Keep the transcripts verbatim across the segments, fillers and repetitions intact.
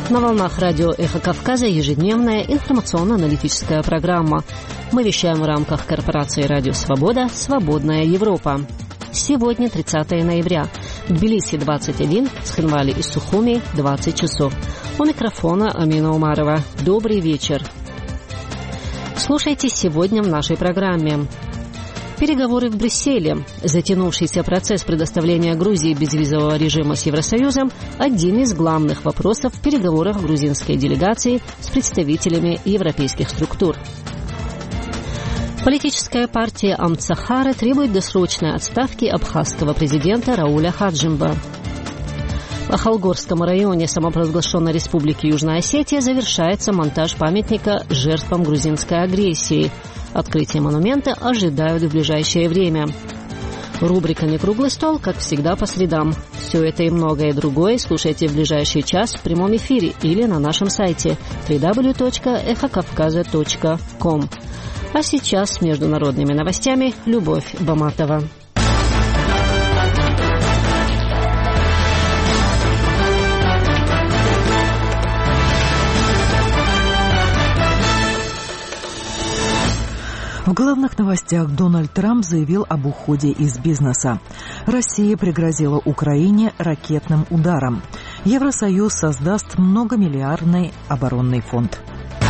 На волнах радио «Эхо Кавказа» ежедневная информационно-аналитическая программа. Мы вещаем в рамках корпорации «Радио Свобода. Свободная Европа». Сегодня тридцатое ноября. В Тбилиси двадцать один, в Схинвале и Сухуми двадцать часов. У микрофона Амина Умарова. Добрый вечер. Слушайте сегодня в нашей программе. Переговоры в Брюсселе. Затянувшийся процесс предоставления Грузии безвизового режима с Евросоюзом – один из главных вопросов в переговорах грузинской делегации с представителями европейских структур. Политическая партия Амт-Сахара требует досрочной отставки абхазского президента Рауля Хаджимба. В Ахалгорском районе самопровозглашенной республики Южная Осетия завершается монтаж памятника жертвам грузинской агрессии. Открытие монумента ожидают в ближайшее время. Рубрика «Не круглый стол», как всегда, по средам. Все это и многое другое слушайте в ближайший час в прямом эфире или на нашем сайте дабл ю дабл ю дабл ю точка эхо кавказа точка ком. А сейчас с международными новостями Любовь Баматова. В главных новостях Дональд Трамп заявил об уходе из бизнеса. Россия пригрозила Украине ракетным ударом. Евросоюз создаст многомиллиардный оборонный фонд.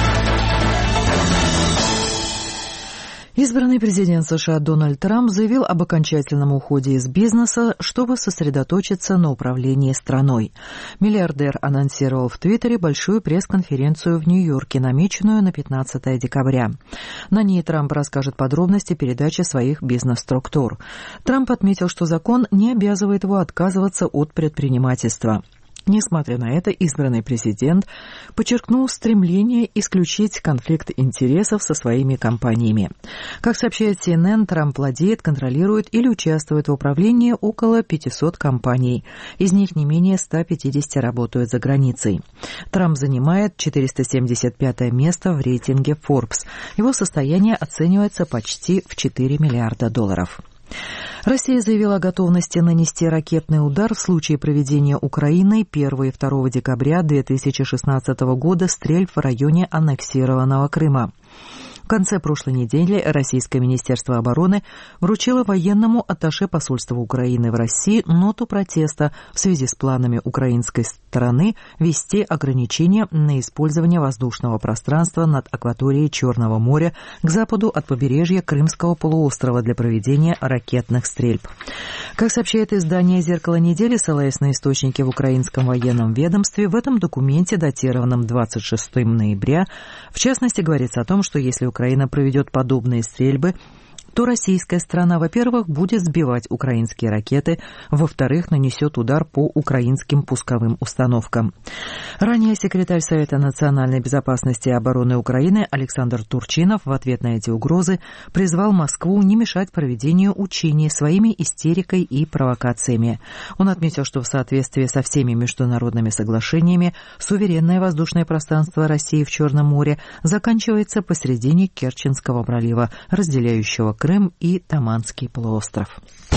Избранный президент США Дональд Трамп заявил об окончательном уходе из бизнеса, чтобы сосредоточиться на управлении страной. Миллиардер анонсировал в Твиттере большую пресс-конференцию в Нью-Йорке, намеченную на пятнадцатое декабря. На ней Трамп расскажет подробности передачи своих бизнес-структур. Трамп отметил, что закон не обязывает его отказываться от предпринимательства. Несмотря на это, избранный президент подчеркнул стремление исключить конфликт интересов со своими компаниями. Как сообщает си эн эн, Трамп владеет, контролирует или участвует в управлении около пятисот компаний. Из них не менее ста пятидесяти работают за границей. Трамп занимает четыреста семьдесят пятое место в рейтинге Forbes. Его состояние оценивается почти в четыре миллиарда долларов. Россия заявила о готовности нанести ракетный удар в случае проведения Украиной первого и второго декабря две тысячи шестнадцатого года стрельб в районе аннексированного Крыма. В конце прошлой недели Российское министерство обороны вручило военному атташе посольства Украины в России ноту протеста в связи с планами украинской стороны ввести ограничения на использование воздушного пространства над акваторией Черного моря к западу от побережья Крымского полуострова для проведения ракетных стрельб. Как сообщает издание «Зеркало недели», ссылаясь на источники в украинском военном ведомстве, в этом документе, датированном двадцать шестого ноября, в частности, говорится о том, что если Украина проведет подобные стрельбы, то российская сторона, во-первых, будет сбивать украинские ракеты, во-вторых, нанесет удар по украинским пусковым установкам. Ранее секретарь Совета национальной безопасности и обороны Украины Александр Турчинов в ответ на эти угрозы призвал Москву не мешать проведению учений своими истерикой и провокациями. Он отметил, что в соответствии со всеми международными соглашениями суверенное воздушное пространство России в Черном море заканчивается посередине Керченского пролива, разделяющего Крым и Таманский полуостров.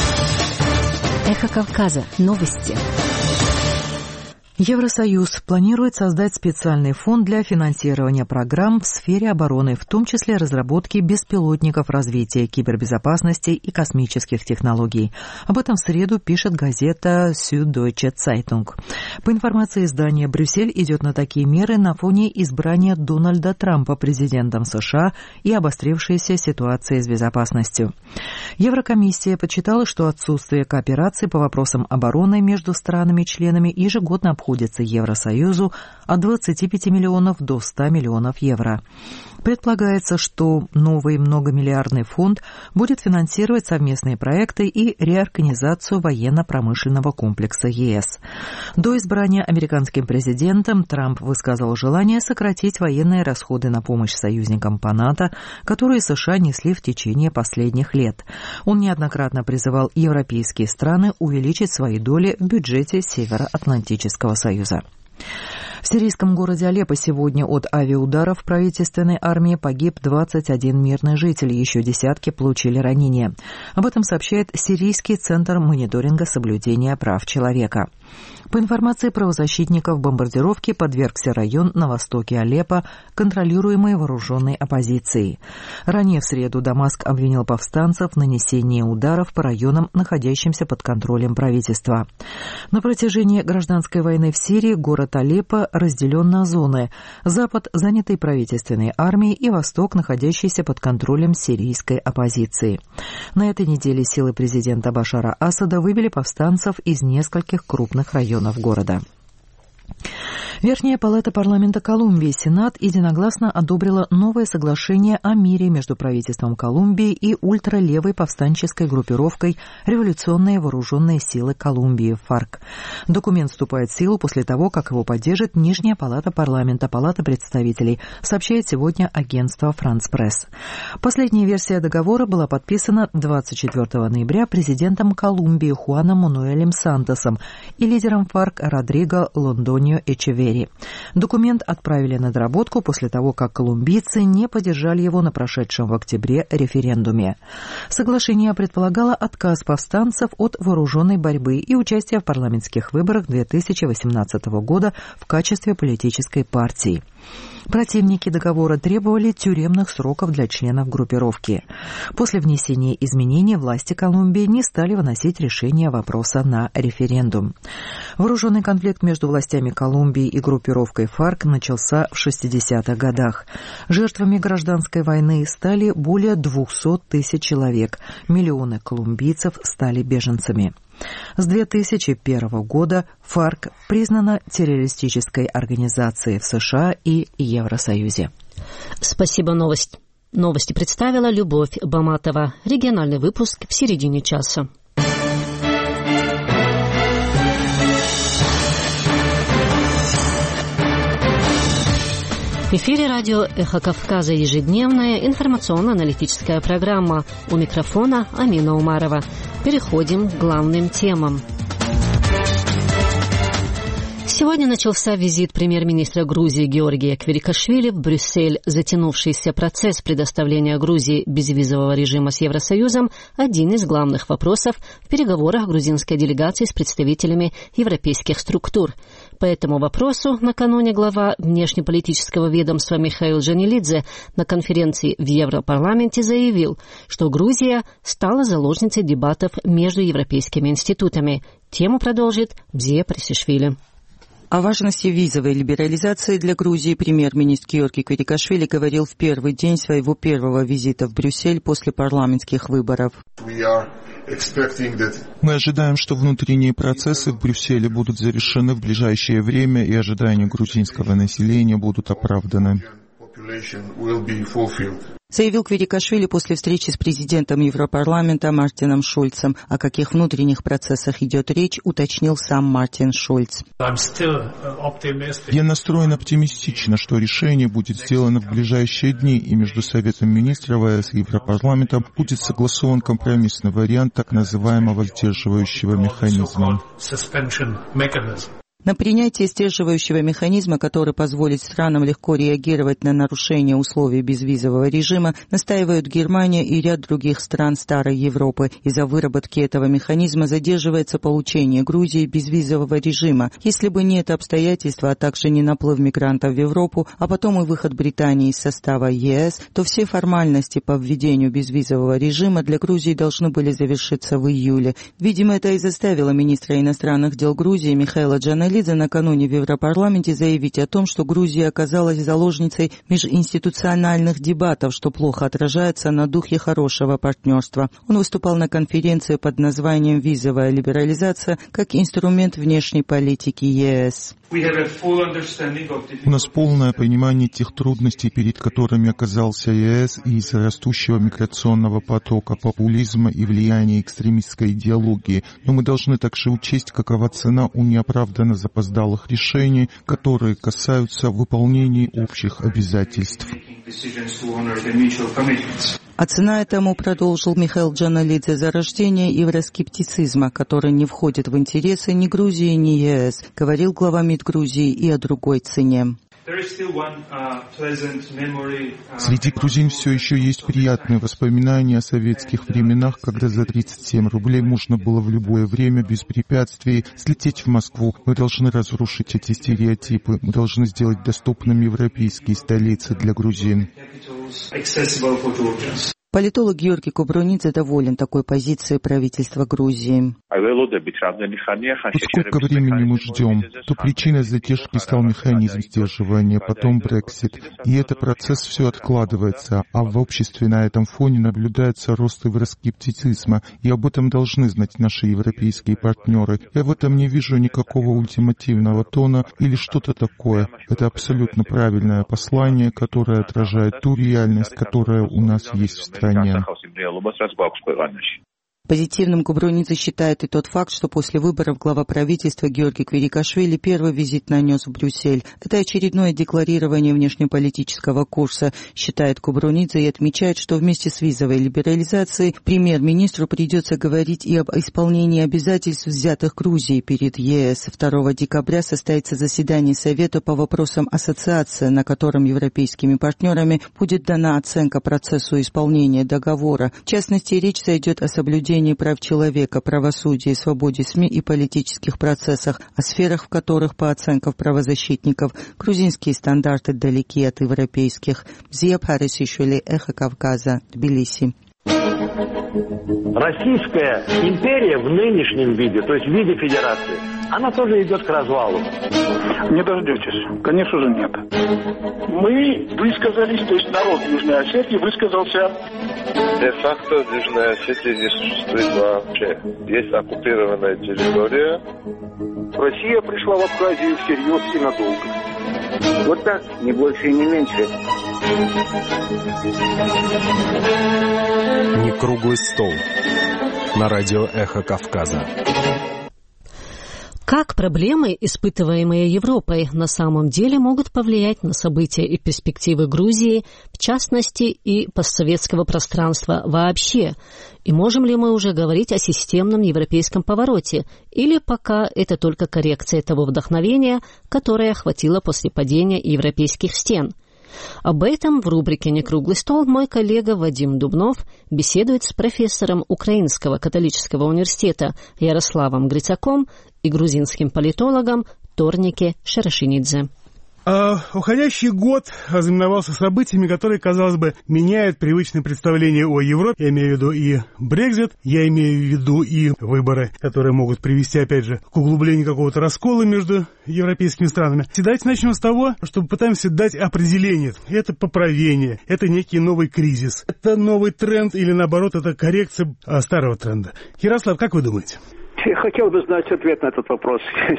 Эхо Кавказа. Новости. Евросоюз планирует создать специальный фонд для финансирования программ в сфере обороны, в том числе разработки беспилотников, развития кибербезопасности и космических технологий. Об этом в среду пишет газета Süddeutsche Zeitung. По информации издания, Брюссель идет на такие меры на фоне избрания Дональда Трампа президентом США и обострившейся ситуации с безопасностью. Еврокомиссия подсчитала, что отсутствие кооперации по вопросам обороны между странами-членами ежегодно обходится Евросоюзу от двадцати пяти миллионов до ста миллионов евро. Предполагается, что новый многомиллиардный фонд будет финансировать совместные проекты и реорганизацию военно-промышленного комплекса ЕС. До избрания американским президентом Трамп высказал желание сократить военные расходы на помощь союзникам по НАТО, которые США несли в течение последних лет. Он неоднократно призывал европейские страны увеличить свои доли в бюджете Североатлантического союза. В сирийском городе Алеппо сегодня от авиаударов правительственной армии погиб двадцать один мирный житель, еще десятки получили ранения. Об этом сообщает Сирийский центр мониторинга соблюдения прав человека. По информации правозащитников, бомбардировке подвергся район на востоке Алеппо, контролируемый вооруженной оппозицией. Ранее в среду Дамаск обвинил повстанцев в нанесении ударов по районам, находящимся под контролем правительства. На протяжении гражданской войны в Сирии город Алеппо разделен на зоны: запад, занятый правительственной армией, и восток, находящийся под контролем сирийской оппозиции. На этой неделе силы президента Башара Асада выбили повстанцев из нескольких крупных районов города. Верхняя палата парламента Колумбии, Сенат, единогласно одобрила новое соглашение о мире между правительством Колумбии и ультралевой повстанческой группировкой «Революционные вооруженные силы Колумбии» ФАРК. Документ вступает в силу после того, как его поддержит Нижняя палата парламента, Палата представителей, сообщает сегодня агентство «Франс Пресс». Последняя версия договора была подписана двадцать четвёртого ноября президентом Колумбии Хуаном Мануэлем Сантосом и лидером ФАРК Родриго Лондонио Эчеверри. Документ отправили на доработку после того, как колумбийцы не поддержали его на прошедшем в октябре референдуме. Соглашение предполагало отказ повстанцев от вооруженной борьбы и участие в парламентских выборах две тысячи восемнадцатого года в качестве политической партии. Противники договора требовали тюремных сроков для членов группировки. После внесения изменений власти Колумбии не стали выносить решение вопроса на референдум. Вооруженный конфликт между властями Колумбии и группировкой ФАРК начался в шестидесятых годах. Жертвами гражданской войны стали более двухсот тысяч человек. Миллионы колумбийцев стали беженцами. С две тысячи первого года ФАРК признана террористической организацией в США и Евросоюзе. Спасибо, новость. Новости представила Любовь Баматова. Региональный выпуск в середине часа. В эфире радио «Эхо Кавказа» ежедневная информационно-аналитическая программа. У микрофона Амина Умарова. Переходим к главным темам. Сегодня начался визит премьер-министра Грузии Георгия Квирикашвили в Брюссель. Затянувшийся процесс предоставления Грузии безвизового режима с Евросоюзом – один из главных вопросов в переговорах грузинской делегации с представителями европейских структур. По этому вопросу накануне глава внешнеполитического ведомства Михаил Джанилидзе на конференции в Европарламенте заявил, что Грузия стала заложницей дебатов между европейскими институтами. Тему продолжит Бзия Пресишвили. О важности визовой либерализации для Грузии премьер-министр Георгий Квирикашвили говорил в первый день своего первого визита в Брюссель после парламентских выборов. Мы ожидаем, что внутренние процессы в Брюсселе будут завершены в ближайшее время, и ожидания грузинского населения будут оправданы. Заявил Квирикашвили после встречи с президентом Европарламента Мартином Шульцем. О каких внутренних процессах идет речь, уточнил сам Мартин Шульц. Я настроен оптимистично, что решение будет сделано в ближайшие дни, и между Советом министров ЕС и Европарламентом будет согласован компромиссный вариант так называемого сдерживающего механизма. На принятие сдерживающего механизма, который позволит странам легко реагировать на нарушение условий безвизового режима, настаивают Германия и ряд других стран Старой Европы. Из-за выработки этого механизма задерживается получение Грузии безвизового режима. Если бы не это обстоятельство, а также не наплыв мигрантов в Европу, а потом и выход Британии из состава ЕС, то все формальности по введению безвизового режима для Грузии должны были завершиться в июле. Видимо, это и заставило министра иностранных дел Грузии Михаила Джанилидзе накануне в Европарламенте заявить о том, что Грузия оказалась заложницей межинституциональных дебатов, что плохо отражается на духе хорошего партнерства. Он выступал на конференции под названием «Визовая либерализация как инструмент внешней политики ЕС». У нас полное понимание тех трудностей, перед которыми оказался ЕС из-за растущего миграционного потока, популизма и влияния экстремистской идеологии. Но мы должны также учесть, какова цена у неоправданно запоздалых решений, которые касаются выполнения общих обязательств. А цена этому, продолжил Михаил Джанилидзе, зарождение евроскептицизма, который не входит в интересы ни Грузии, ни ЕС, говорил глава МИД будет Грузии и о другой цене. Среди грузин все еще есть приятные воспоминания о советских временах, когда за тридцать семь рублей можно было в любое время без препятствий слететь в Москву. Мы должны разрушить эти стереотипы. Мы должны сделать доступными европейские столицы для грузин. Политолог Георгий Кубрунидзе доволен такой позицией правительства Грузии. Сколько времени мы ждем, то причиной задержки стал механизм сдерживания, потом Брексит. И этот процесс все откладывается, а в обществе на этом фоне наблюдается рост евроскептицизма, и об этом должны знать наши европейские партнеры. Я в этом не вижу никакого ультимативного тона или что-то такое. Это абсолютно правильное послание, которое отражает ту реальность, которая у нас есть в стране. Позитивным Кубрунидзе считает и тот факт, что после выборов глава правительства Георгий Квирикашвили первый визит нанес в Брюссель. Это очередное декларирование внешнеполитического курса, считает Кубрунидзе, и отмечает, что вместе с визовой либерализацией премьер-министру придется говорить и об исполнении обязательств, взятых Грузией перед ЕС. второго декабря состоится заседание Совета по вопросам ассоциации, на котором европейскими партнерами будет дана оценка процессу исполнения договора. В частности, речь зайдет о соблюдении прав человека, правосудии, свободе СМИ и политических процессах, о сферах, в которых, по оценкам правозащитников, грузинские стандарты далеки от европейских. Зия Парисишвили, Эхо Кавказа, Тбилиси. Российская империя в нынешнем виде, то есть в виде федерации, она тоже идет к развалу. Не дождетесь. Конечно же, нет. Мы высказались, то есть народ Южной Осетии высказался. Де-факто Южная Осетия не существует вообще. Есть оккупированная территория. Россия пришла в Абхазию всерьез и надолго. Вот так, не больше и не меньше. Не круглый стол. На радио «Эхо Кавказа». Как проблемы, испытываемые Европой, на самом деле могут повлиять на события и перспективы Грузии, в частности, и постсоветского пространства вообще? И можем ли мы уже говорить о системном европейском повороте? Или пока это только коррекция того вдохновения, которое охватило после падения европейских стен? Об этом в рубрике «Некруглый стол» мой коллега Вадим Дубнов беседует с профессором Украинского католического университета Ярославом Грицаком и грузинским политологом Торнике Шарашинидзе. А уходящий год ознаменовался событиями, которые, казалось бы, меняют привычные представления о Европе. Я имею в виду и Брексит, я имею в виду и выборы, которые могут привести, опять же, к углублению какого-то раскола между европейскими странами. Давайте начнем с того, что пытаемся дать определение. Это поправление, это некий новый кризис, это новый тренд или, наоборот, это коррекция старого тренда. Ярослав, как вы думаете? Я хотел бы знать ответ на этот вопрос.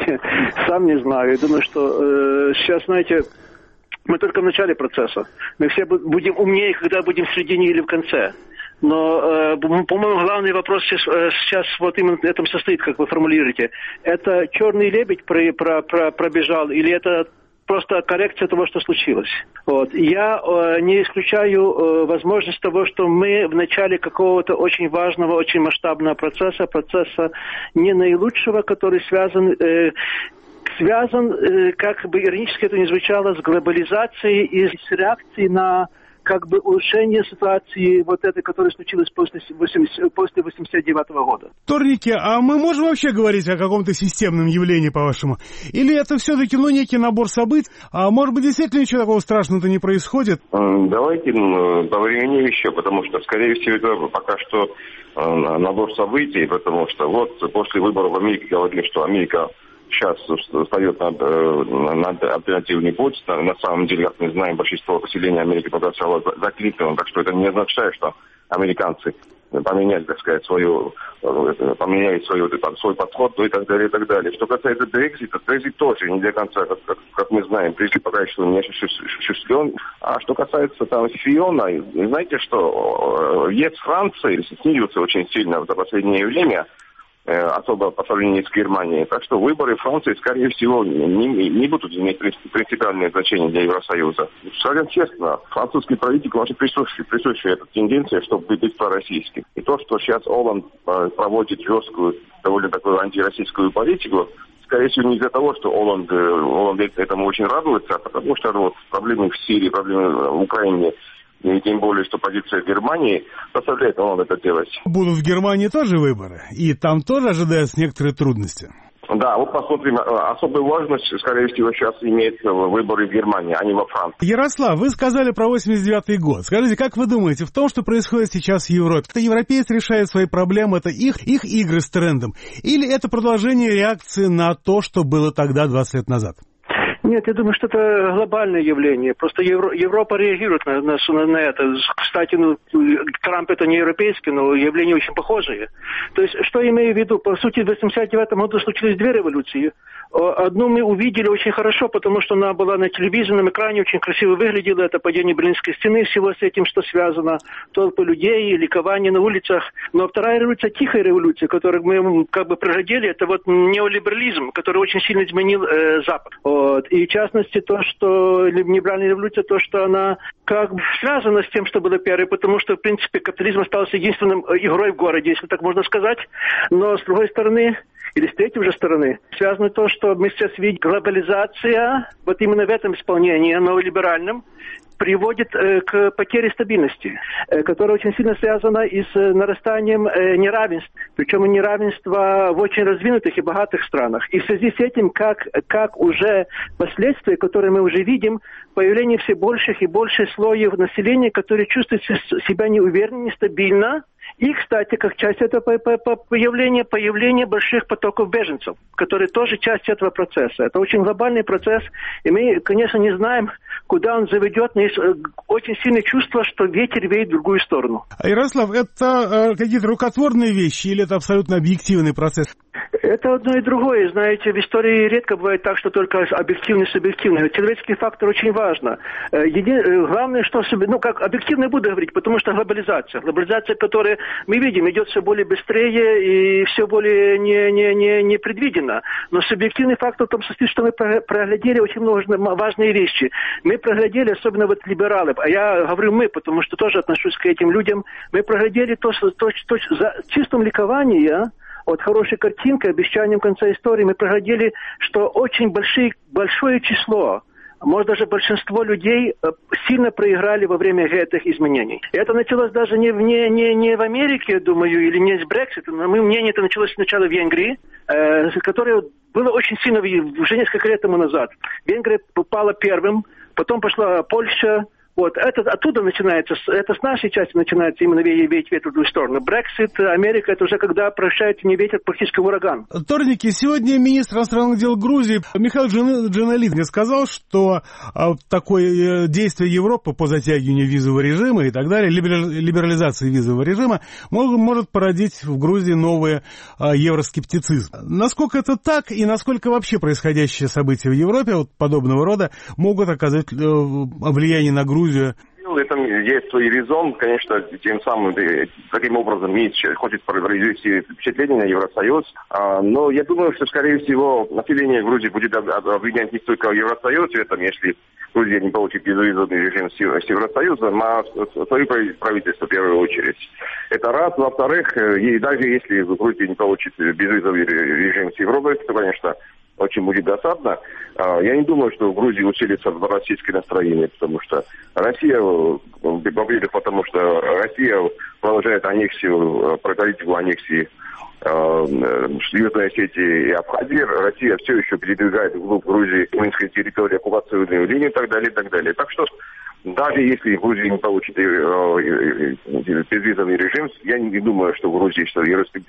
Сам не знаю. Я думаю, что э, сейчас, знаете, мы только в начале процесса. Мы все будем умнее, когда будем в середине или в конце. Но, э, по-моему, главный вопрос сейчас, э, сейчас вот именно в этом состоит, как вы формулируете. Это черный лебедь про, про, про, пробежал или это просто коррекция того, что случилось? Вот. Я э, не исключаю э, возможность того, что мы в начале какого-то очень важного, очень масштабного процесса, процесса не наилучшего, который связан, э, связан э, как бы иронически это ни звучало, с глобализацией и с реакцией на как бы улучшение ситуации вот этой, которая случилась после восемьдесят девятого года. Торники, а мы можем вообще говорить о каком-то системном явлении, по-вашему? Или это все-таки, ну, некий набор событий? А может быть, действительно ничего такого страшного-то не происходит? Давайте повременим еще, потому что, скорее всего, это пока что набор событий, потому что вот после выборов в Америке говорили, что Америка сейчас встает над, над альтернативный путь. На, на самом деле, как мы знаем, большинство населения Америки проголосовало за, за Клинтона, так что это не означает, что американцы поменяли, так сказать, свою, поменяли свою, там, свой подход, ну и так далее, и так далее. Что касается Брексита, Брексит тоже не до конца, как, как, как мы знаем, Брексит пока еще не осуществлен. А что касается там Фиона, знаете, что ЕС Франции снизился очень сильно за последнее время, особо по сравнению с Германией. Так что выборы Франции, скорее всего, не, не будут иметь принципиальное значение для Евросоюза. Скажем честно, французский правитель вообще присутствует, присутствует эта тенденция, чтобы быть пророссийским. И то, что сейчас Олланд проводит жесткую, довольно такую антироссийскую политику, скорее всего, не из-за того, что Оланд, Оланд этому очень радуется, а потому что вот проблемы в Сирии, проблемы в Украине, и тем более, что позиция Германии заставляет Оланд это делать. Будут в Германии тоже выборы, и там тоже ожидаются некоторые трудности. Да, вот посмотрим. Особую важность, скорее всего, сейчас имеют выборы в Германии, а не во Франции. Ярослав, вы сказали про восемьдесят девятый год. Скажите, как вы думаете, в том, что происходит сейчас в Европе, это европейцы решают свои проблемы, это их, их игры с трендом, или это продолжение реакции на то, что было тогда, двадцать лет назад? Нет, я думаю, что это глобальное явление. Просто Евро, Европа реагирует на, на, на это. Кстати, ну, Трамп это не европейский, но явления очень похожие. То есть, что я имею в виду? По сути, в восемьдесят девятом году случились две революции. Одну мы увидели очень хорошо, потому что она была на телевизионном экране, очень красиво выглядела. Это падение Берлинской стены, всего с этим, что связано. Толпы людей, ликование на улицах. Но вторая революция, тихая революция, которую мы как бы проглядели, это вот неолиберализм, который очень сильно изменил э, Запад. Вот. И в частности то, что либеральная революция, то, что она как бы связана с тем, что было первой, потому что, в принципе, капитализм остался единственным игрой в городе, если так можно сказать. Но, с другой стороны, или с третьей уже стороны, связано то, что мы сейчас видим глобализация, вот именно в этом исполнении, новолиберальном, приводит э, к потере стабильности, э, которая очень сильно связана и с э, нарастанием э, неравенств, причем неравенства в очень развинутых и богатых странах. И в связи с этим, как, как уже последствия, которые мы уже видим, появление все больших и больших слоев населения, которые чувствуют себя неуверенно, нестабильно. И, кстати, как часть этого появления, появление больших потоков беженцев, которые тоже часть этого процесса. Это очень глобальный процесс, и мы, конечно, не знаем, куда он заведет, но есть очень сильное чувство, что ветер веет в другую сторону. Ярослав, это э, какие-то рукотворные вещи или это абсолютно объективный процесс? Это одно и другое. Знаете, в истории редко бывает так, что только объективный и субъективный. Человеческий фактор очень важно. Еди... Главное, что... Ну, как объективно буду говорить, потому что глобализация. Глобализация, которая, мы видим, идет все более быстрее и все более не, не, не, непредвиденно. Но субъективный фактор в том состоит, что мы проглядели очень важные вещи. Мы проглядели, особенно вот либералы, а я говорю мы, потому что тоже отношусь к этим людям, мы проглядели то, то, то за чистым ликованием, вот хорошей картинкой, обещанием конца истории, мы проглядели, что очень большие, большое число, может даже большинство людей сильно проиграли во время этих изменений. И это началось даже не в, не, не, не в Америке, я думаю, или не с Брексита, но мое мнение, это началось сначала в Венгрии, э, которое было очень сильно уже несколько лет тому назад. Венгрия попала первым, потом пошла Польша. Вот, это оттуда начинается, это с нашей части начинается именно веять ветер в другую сторону. Брексит, Америка, это уже когда прощается не ветер, практически ураган. Вторники, сегодня министр иностранных дел Грузии Михаил Джаналидзе сказал, что а, такое действие Европы по затягиванию визового режима и так далее, либерализации визового режима, может, может породить в Грузии новый а, евроскептицизм. Насколько это так и насколько вообще происходящие события в Европе вот подобного рода могут оказать э, влияние на Грузию? В этом есть свой резон, конечно, тем самым таким образом Минск хочет произвести впечатление на Евросоюз, но я думаю, что, скорее всего, население Грузии будет обвинять не столько Евросоюз в этом, если Грузия не получит безвизовый режим с Евросоюзом, а свое правительство в первую очередь. Это раз. Во-вторых, и даже если Грузия не получит безвизовый режим с Европой, то, конечно, очень будет досадно. Я не думаю, что в Грузии усилится российское настроение, потому что Россия, во-первых, потому что Россия продолжает аннексию, правительство аннексии Южной Осетии и Абхазии. Россия все еще передвигает вглубь Грузии, Минской территории, оккупационную линию и так далее, и так далее. Так что даже если Грузия не получит безвизовый режим, я не думаю, что в Грузии что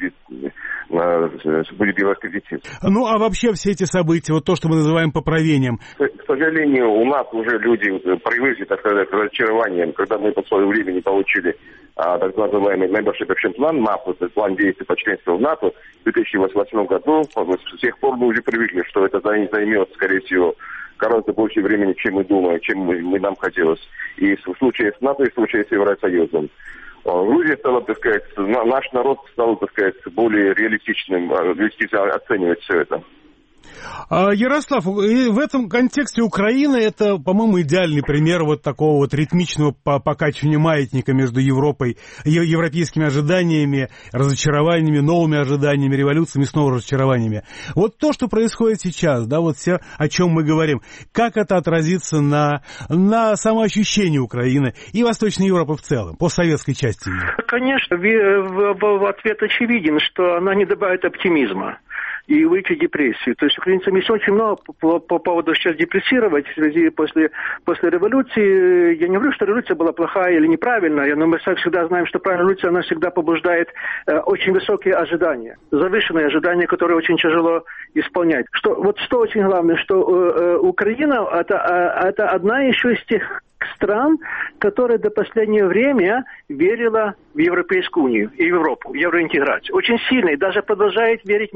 будет евроскептицизм. Ну, а вообще все эти события, вот то, что мы называем поправлением? К сожалению, у нас уже люди привыкли, так сказать, к разочарованиям, когда мы по своему времени получили а, так называемый membership action plan, МАП, план действий по членству в НАТО в две тысячи восьмом году. С тех пор мы уже привыкли, что это займет, скорее всего, гораздо больше времени, чем мы думаем, чем мы, мы нам хотелось. И в случае с НАТО, и в случае с Евросоюзом. Грузия стала, так сказать, наш народ стал, так сказать, более реалистичным, реалистично оценивать все это. Ярослав, в этом контексте Украина — это, по-моему, идеальный пример вот такого вот ритмичного покачивания маятника между Европой, европейскими ожиданиями, разочарованиями, новыми ожиданиями, революциями, снова разочарованиями. Вот то, что происходит сейчас, да, вот все, о чем мы говорим, как это отразится на, на самоощущении Украины и Восточной Европы в целом, по советской части ее? Конечно, ответ очевиден, что она не добавит оптимизма и выйти в депрессию. То есть украинцам есть очень много по, по поводу сейчас депрессировать в связи после, после революции. Я не говорю, что революция была плохая или неправильная, но мы всегда знаем, что правильная революция, она всегда побуждает э, очень высокие ожидания, завышенные ожидания, которые очень тяжело исполнять. Что, вот что очень главное, что э, Украина это, э, это одна еще из тех стран, которая до последнего времени верила в Европейскую унию и Европу, в евроинтеграцию. Очень сильно и даже продолжает верить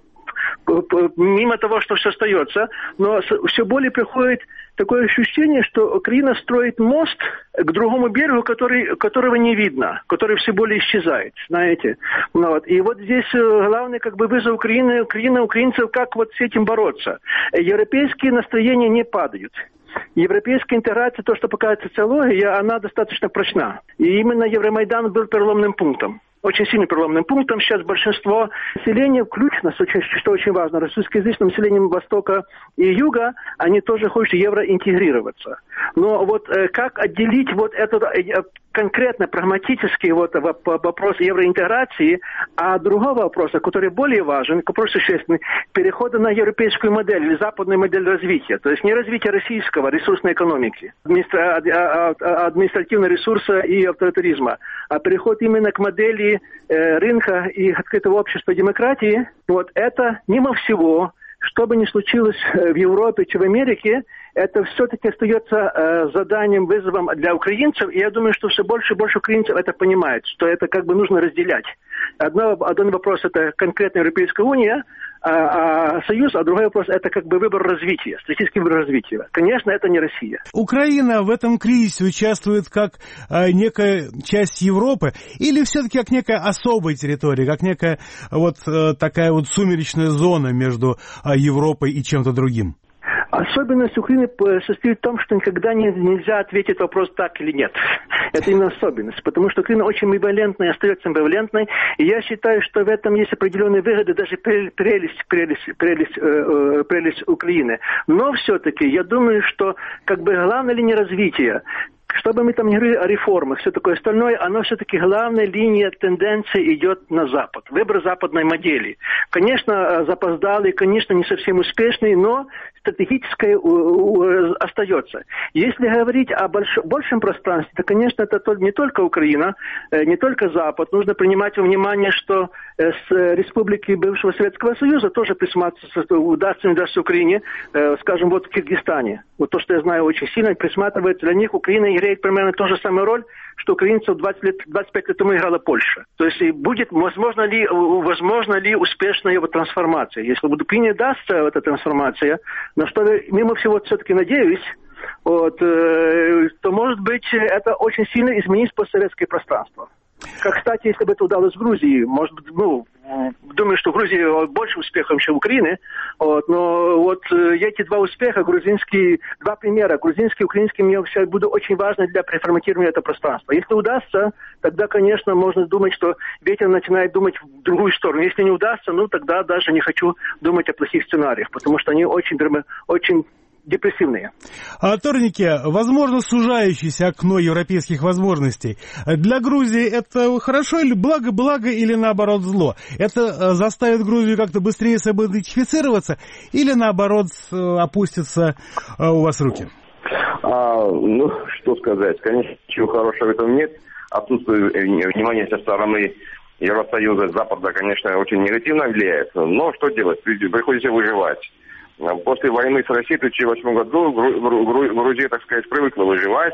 мимо того, что все остается, но все более приходит такое ощущение, что Украина строит мост к другому берегу, который, которого не видно, который все более исчезает, знаете. Вот. И вот здесь главный как бы вызов Украины, Украины, украинцев, как вот с этим бороться. Европейские настроения не падают. Европейская интеграция, то, что показывает социология, она достаточно прочна. И именно Евромайдан был переломным пунктом. Очень сильным переломным пунктом. Сейчас большинство населения, включно, что очень важно, русскоязычным населением Востока и Юга, они тоже хотят евроинтегрироваться. Но вот э, как отделить вот этот э, конкретно прагматический вот вопрос евроинтеграции от другого вопроса, который более важен, вопрос существенный, перехода на европейскую модель или западную модель развития. То есть не развитие российского ресурсной экономики, администра... административного ресурса и авторитаризма, а переход именно к модели э, рынка и открытого общества демократии. Вот это мимо всего, что бы ни случилось в Европе или в Америке, это все-таки остается э, заданием, вызовом для украинцев. И я думаю, что все больше и больше украинцев это понимают, что это как бы нужно разделять. Одно, один вопрос – это конкретно Европейская уния, а, а Союз, а другой вопрос – это как бы выбор развития, стратегический выбор развития. Конечно, это не Россия. Украина в этом кризисе участвует как э, некая часть Европы или все-таки как некая особая территория, как некая вот э, такая вот сумеречная зона между э, Европой и чем-то другим? Особенность Украины состоит в том, что никогда не, нельзя ответить вопрос так или нет. Это именно особенность, потому что Украина очень амбивалентная и остается амбивалентной. И я считаю, что в этом есть определенные выгоды, даже прелесть, прелесть, прелесть, э, прелесть Украины. Но все-таки я думаю, что как бы главная линия развития, что бы мы там ни говорили о реформах, все такое остальное, оно все-таки главная линия тенденции идет на Запад. Выбор западной модели. Конечно, запоздалый, конечно, не совсем успешный, но стратегическое остается. Если говорить о больш... большем пространстве, то, конечно, это не только Украина, не только Запад. Нужно принимать во внимание, что с республики бывшего Советского Союза тоже присматриваться, удастся, не удастся Украине, скажем, вот в Киргизстане. Вот то, что я знаю очень сильно, присматривается для них. Украина играет примерно ту же самую роль, что украинцев двадцать лет, двадцать пять лет тому играла Польша. То есть будет, возможно ли, возможно ли успешная его трансформация. Если в Украине дастся эта трансформация, на что мимо всего все-таки надеюсь, вот, э, то, может быть, это очень сильно изменит постсоветское пространство. Как, кстати, если бы это удалось в Грузии, может быть, ну, думаю, что в Грузии больше успехов, чем в Украине, вот, но вот эти два успеха, грузинские, два примера, грузинский и украинский, мне все буду очень важны для переформатирования этого пространства. Если удастся, тогда, конечно, можно думать, что ветер начинает думать в другую сторону. Если не удастся, ну, тогда даже не хочу думать о плохих сценариях, потому что они очень, очень депрессивные. А, Торники, возможно, сужающееся окно европейских возможностей. Для Грузии это хорошо или благо-благо, или наоборот зло? Это заставит Грузию как-то быстрее самоидентифицироваться или наоборот опустится у вас руки? А, ну, что сказать. Конечно, ничего хорошего в этом нет. Отсутствие внимания со стороны Евросоюза, Запада, конечно, очень негативно влияет. Но что делать? Приходится выживать. После войны с Россией в две тысячи восьмом году Грузия, так сказать, привыкла выживать.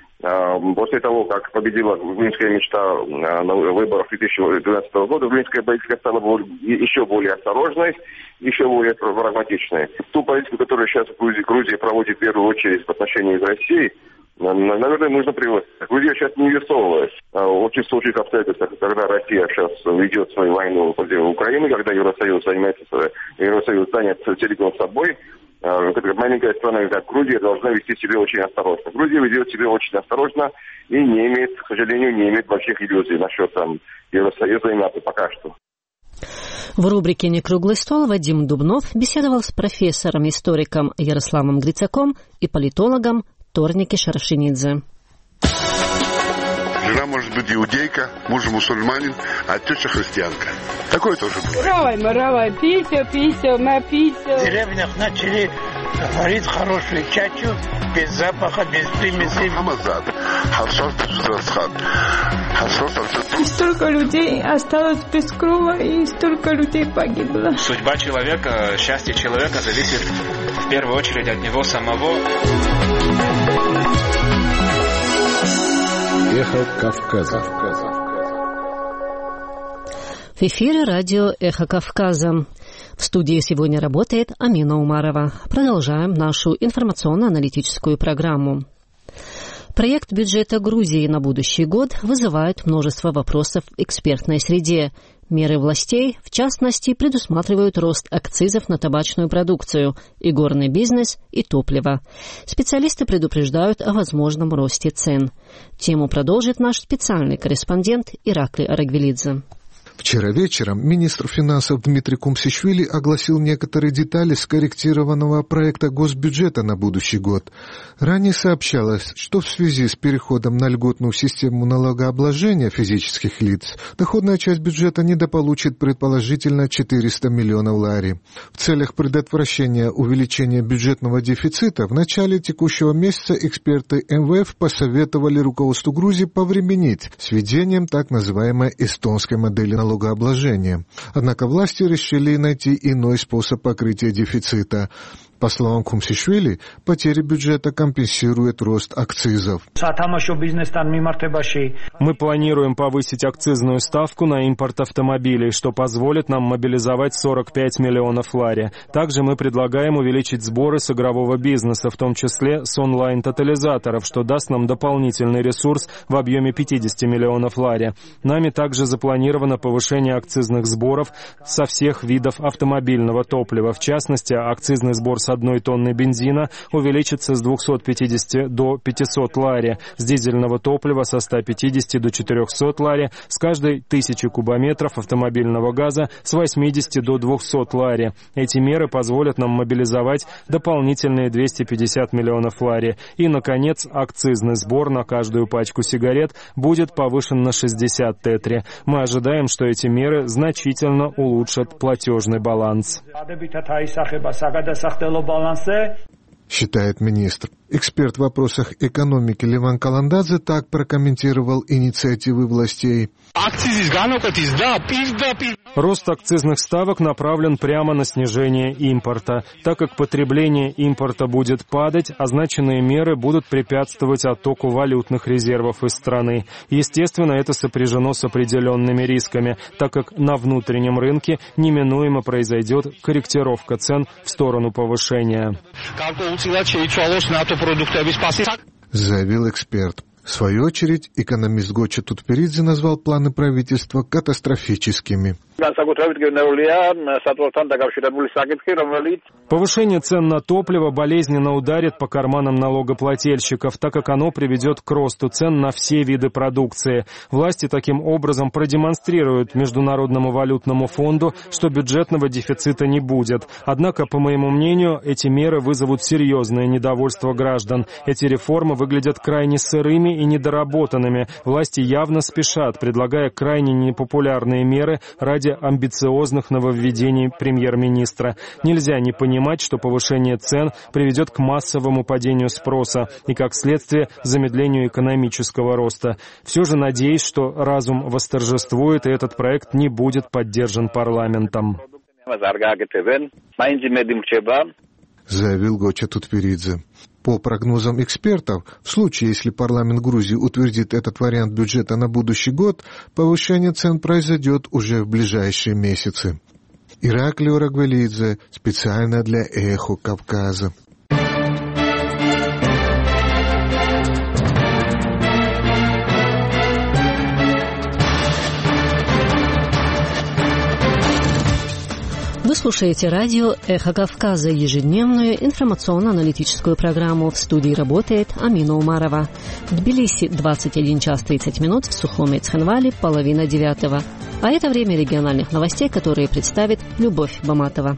После того, как победила Минская мечта на выборах две тысячи двенадцатого года, Минская политика стала еще более осторожной, еще более прагматичной. Ту политику, которую сейчас Грузия проводит в первую очередь по отношению к России, наверное, нужно приводить. Грузия сейчас не высовывается. Очень сложных обстоятельствах, когда Россия сейчас ведет свою войну против Украины, когда Евросоюз занимается, Евросоюз занят целиком собой, такая маленькая страна, как Грузия, должна вести себя очень осторожно. Грузия ведет себя очень осторожно и не имеет, к сожалению, не имеет больших иллюзий насчет там Евросоюза и НАТО пока что. В рубрике «Некруглый стол» Вадим Дубнов беседовал с профессором-историком Ярославом Грицаком и политологом Торники Шарашинидзе. Жена может быть иудейка, муж мусульманин, а теща христианка. Такое тоже бывает. Равай, маравай, пися, пися, напися. В деревнях начали варить хорошую чачу, без запаха, без примесей. Хамазад, харшот расхат, харшот расхат. И столько людей осталось без крова, и столько людей погибло. Судьба человека, счастье человека зависит в первую очередь от него самого. Эхо Кавказа. В эфире радио «Эхо Кавказа». В студии сегодня работает Амина Умарова. Продолжаем нашу информационно-аналитическую программу. Проект бюджета Грузии на будущий год вызывает множество вопросов в экспертной среде. Меры властей, в частности, предусматривают рост акцизов на табачную продукцию, игорный бизнес и топливо. Специалисты предупреждают о возможном росте цен. Тему продолжит наш специальный корреспондент Ираклий Арагвелидзе. Вчера вечером министр финансов Дмитрий Кумсишвили огласил некоторые детали скорректированного проекта госбюджета на будущий год. Ранее сообщалось, что в связи с переходом на льготную систему налогообложения физических лиц доходная часть бюджета недополучит предположительно четыреста миллионов лари. В целях предотвращения увеличения бюджетного дефицита в начале текущего месяца эксперты эм вэ эф посоветовали руководству Грузии повременить с введением так называемой эстонской модели налогообложения. Однако власти решили найти иной способ покрытия дефицита. По словам Кумсишвили, потери бюджета компенсирует рост акцизов. Мы планируем повысить акцизную ставку на импорт автомобилей, что позволит нам мобилизовать сорок пять миллионов лари. Также мы предлагаем увеличить сборы с игрового бизнеса, в том числе с онлайн-тотализаторов, что даст нам дополнительный ресурс в объеме пятьдесят миллионов лари. Нами также запланировано повышение акцизных сборов со всех видов автомобильного топлива. В частности, акцизный сбор с одной тонны бензина увеличится с двухсот пятидесяти до пятисот лари, с дизельного топлива со ста пятидесяти до четырехсот лари, с каждой тысячи кубометров автомобильного газа с восьмидесяти до двухсот лари. Эти меры позволят нам мобилизовать дополнительные двести пятьдесят миллионов лари. И, наконец, акцизный сбор на каждую пачку сигарет будет повышен на шестьдесят тетри. Мы ожидаем, что эти меры значительно улучшат платежный баланс. Считает министр. Эксперт в вопросах экономики Леван Каландадзе так прокомментировал инициативы властей. Рост акцизных ставок направлен прямо на снижение импорта. Так как потребление импорта будет падать, означенные меры будут препятствовать оттоку валютных резервов из страны. Естественно, это сопряжено с определенными рисками, так как на внутреннем рынке неминуемо произойдет корректировка цен в сторону повышения. Заявил эксперт. В свою очередь, экономист Гоча Тутперидзе назвал планы правительства катастрофическими. Повышение цен на топливо болезненно ударит по карманам налогоплательщиков, так как оно приведет к росту цен на все виды продукции. Власти таким образом продемонстрируют Международному валютному фонду, что бюджетного дефицита не будет. Однако, по моему мнению, эти меры вызовут серьезное недовольство граждан. Эти реформы выглядят крайне сырыми и недоработанными. Власти явно спешат, предлагая крайне непопулярные меры ради амбициозных нововведений премьер-министра. Нельзя не понимать, что повышение цен приведет к массовому падению спроса и, как следствие, замедлению экономического роста. Все же надеюсь, что разум восторжествует, и этот проект не будет поддержан парламентом. Заявил Гоча Тутперидзе. По прогнозам экспертов, в случае, если парламент Грузии утвердит этот вариант бюджета на будущий год, повышение цен произойдет уже в ближайшие месяцы. Ираклий Арагвелидзе, специально для «Эхо Кавказа». Вы слушаете радио «Эхо Кавказа», ежедневную информационно-аналитическую программу. В студии работает Амина Умарова. В Тбилиси двадцать один час тридцать минут, в Сухуме и Цхинвале половина девятого. А это время региональных новостей, которые представит Любовь Баматова.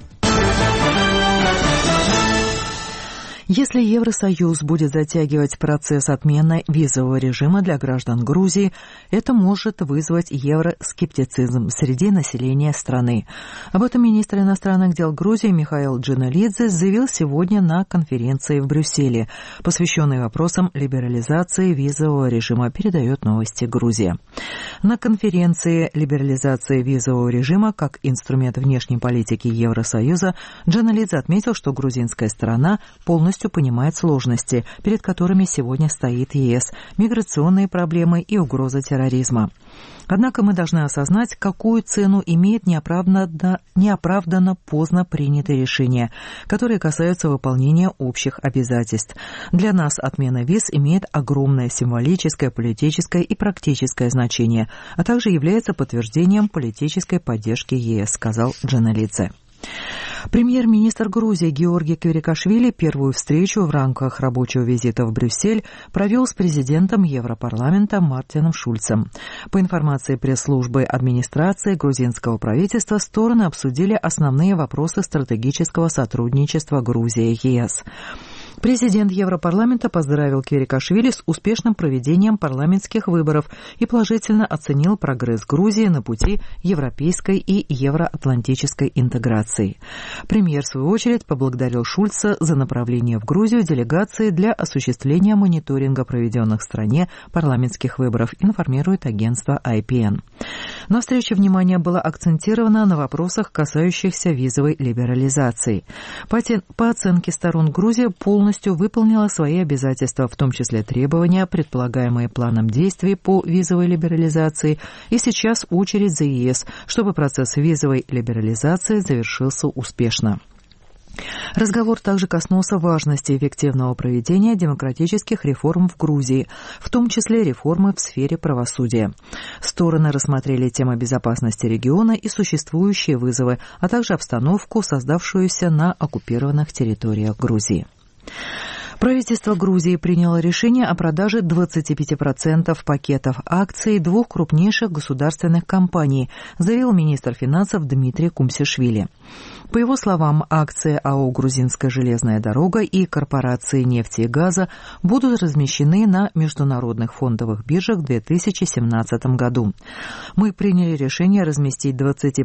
Если Евросоюз будет затягивать процесс отмены визового режима для граждан Грузии, это может вызвать евроскептицизм среди населения страны. Об этом министр иностранных дел Грузии Михаил Джаналидзе заявил сегодня на конференции в Брюсселе, посвященной вопросам либерализации визового режима, передает новости Грузия. На конференции либерализации визового режима как инструмент внешней политики Евросоюза Джаналидзе отметил, что грузинская сторона полностью понимает сложности, перед которыми сегодня стоит ЕС, миграционные проблемы и угроза терроризма. Однако мы должны осознать, какую цену имеет неоправданно, неоправданно поздно принятые решения, которые касаются выполнения общих обязательств. Для нас отмена виз имеет огромное символическое, политическое и практическое значение, а также является подтверждением политической поддержки ЕС, сказал Джаналидзе. Премьер-министр Грузии Георгий Квирикашвили первую встречу в рамках рабочего визита в Брюссель провел с президентом Европарламента Мартином Шульцем. По информации пресс-службы администрации грузинского правительства, стороны обсудили основные вопросы стратегического сотрудничества Грузии и ЕС. Президент Европарламента поздравил Квирикашвили с успешным проведением парламентских выборов и положительно оценил прогресс Грузии на пути европейской и евроатлантической интеграции. Премьер, в свою очередь, поблагодарил Шульца за направление в Грузию делегации для осуществления мониторинга проведенных в стране парламентских выборов, информирует агентство ай пи эн. На встрече внимание было акцентировано на вопросах, касающихся визовой либерализации. По оценке сторон, Грузия полностью полностью выполнила свои обязательства, в том числе требования, предполагаемые планом действий по визовой либерализации, и сейчас очередь за ЕС, чтобы процесс визовой либерализации завершился успешно. Разговор также коснулся важности эффективного проведения демократических реформ в Грузии, в том числе реформы в сфере правосудия. Стороны рассмотрели темы безопасности региона и существующие вызовы, а также обстановку, создавшуюся на оккупированных территориях Грузии. Правительство Грузии приняло решение о продаже двадцати пяти процентов пакетов акций двух крупнейших государственных компаний, заявил министр финансов Дмитрий Кумсишвили. По его словам, акции АО «Грузинская железная дорога» и корпорации нефти и газа будут размещены на международных фондовых биржах в две тысячи семнадцатом году. Мы приняли решение разместить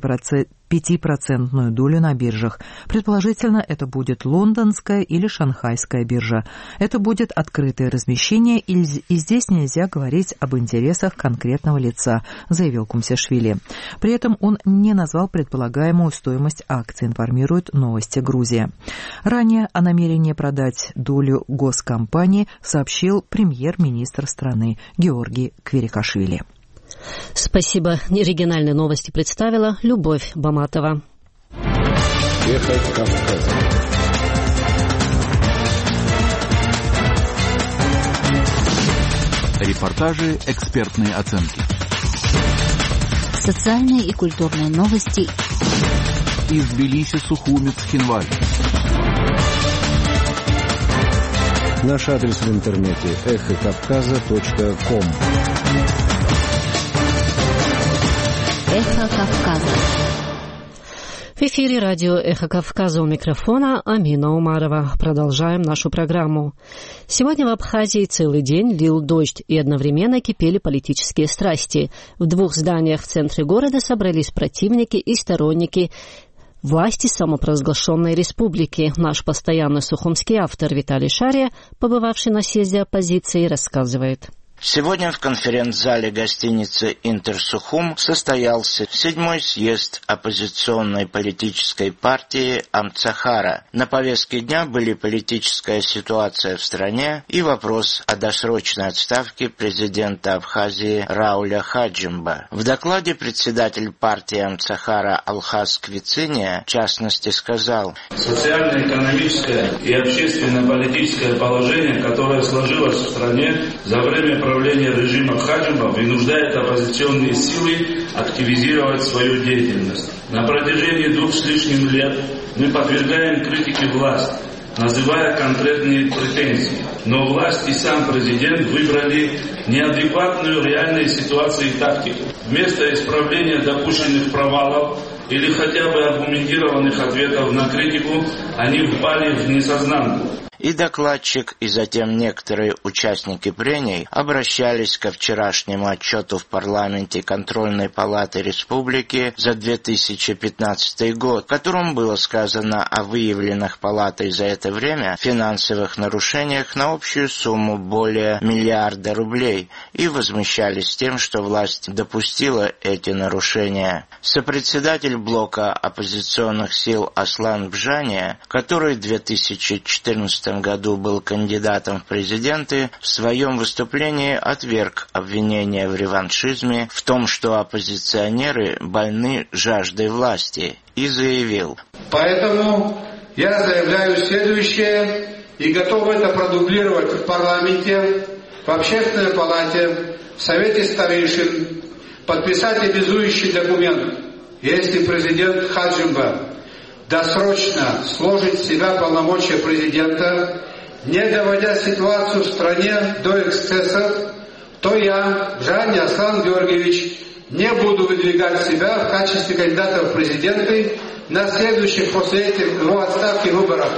двадцатипятипроцентную долю на биржах. Предположительно, это будет лондонская или шанхайская биржа. Это будет открытое размещение, и здесь нельзя говорить об интересах конкретного лица, заявил Кумсишвили. При этом он не назвал предполагаемую стоимость акций, информирует «Новости Грузия». Ранее о намерении продать долю госкомпании сообщил премьер-министр страны Георгий Квирикашвили. Спасибо. Региональные новости представила Любовь Баматова. Эхо Кавказа. Репортажи, экспертные оценки. Социальные и культурные новости. Из Тбилиси, Сухуми, Цхинваль. Наш адрес в интернете эхо кавказа точка ком. Эхо Кавказа. В эфире радио «Эхо Кавказа», у микрофона Амина Умарова. Продолжаем нашу программу. Сегодня в Абхазии целый день лил дождь, и одновременно кипели политические страсти. В двух зданиях в центре города собрались противники и сторонники власти самопровозглашенной республики. Наш постоянный сухумский автор Виталий Шария, побывавший на съезде оппозиции, рассказывает. Сегодня в конференц-зале гостиницы «Интерсухум» состоялся седьмой съезд оппозиционной политической партии Амцахара. На повестке дня были политическая ситуация в стране и вопрос о досрочной отставке президента Абхазии Рауля Хаджимба. В докладе председатель партии Амцахара Алхаз Квициния, в частности, сказал: «Социально-экономическое и общественно-политическое положение, которое сложилось в стране за время правления режима Хаджиба вынуждает оппозиционные силы активизировать свою деятельность. На протяжении двух с лишним лет мы подвергаем критике власть, называя конкретные претензии. Но власть и сам президент выбрали неадекватную реальной ситуации тактику. Вместо исправления допущенных провалов или хотя бы аргументированных ответов на критику, они впали в несознанку. И докладчик, и затем некоторые участники прений обращались ко вчерашнему отчету в парламенте Контрольной палаты Республики за две тысячи пятнадцатый год, в котором было сказано о выявленных палатой за это время финансовых нарушениях на общую сумму более миллиарда рублей, и возмущались тем, что власть допустила эти нарушения. Сопредседатель блока оппозиционных сил Аслан Бжания, который в две тысячи четырнадцатом году был кандидатом в президенты, в своем выступлении отверг обвинения в реваншизме, в том, что оппозиционеры больны жаждой власти, и заявил: «Поэтому я заявляю следующее и готов это продублировать в парламенте, в общественной палате, в совете старейшин, подписать обязующий документ. Если президент Хаджимба досрочно сложит в себя полномочия президента, не доводя ситуацию в стране до эксцессов, то я, Бжания Аслан Георгиевич, не буду выдвигать себя в качестве кандидата в президенты на следующих после этих его отставки выборах.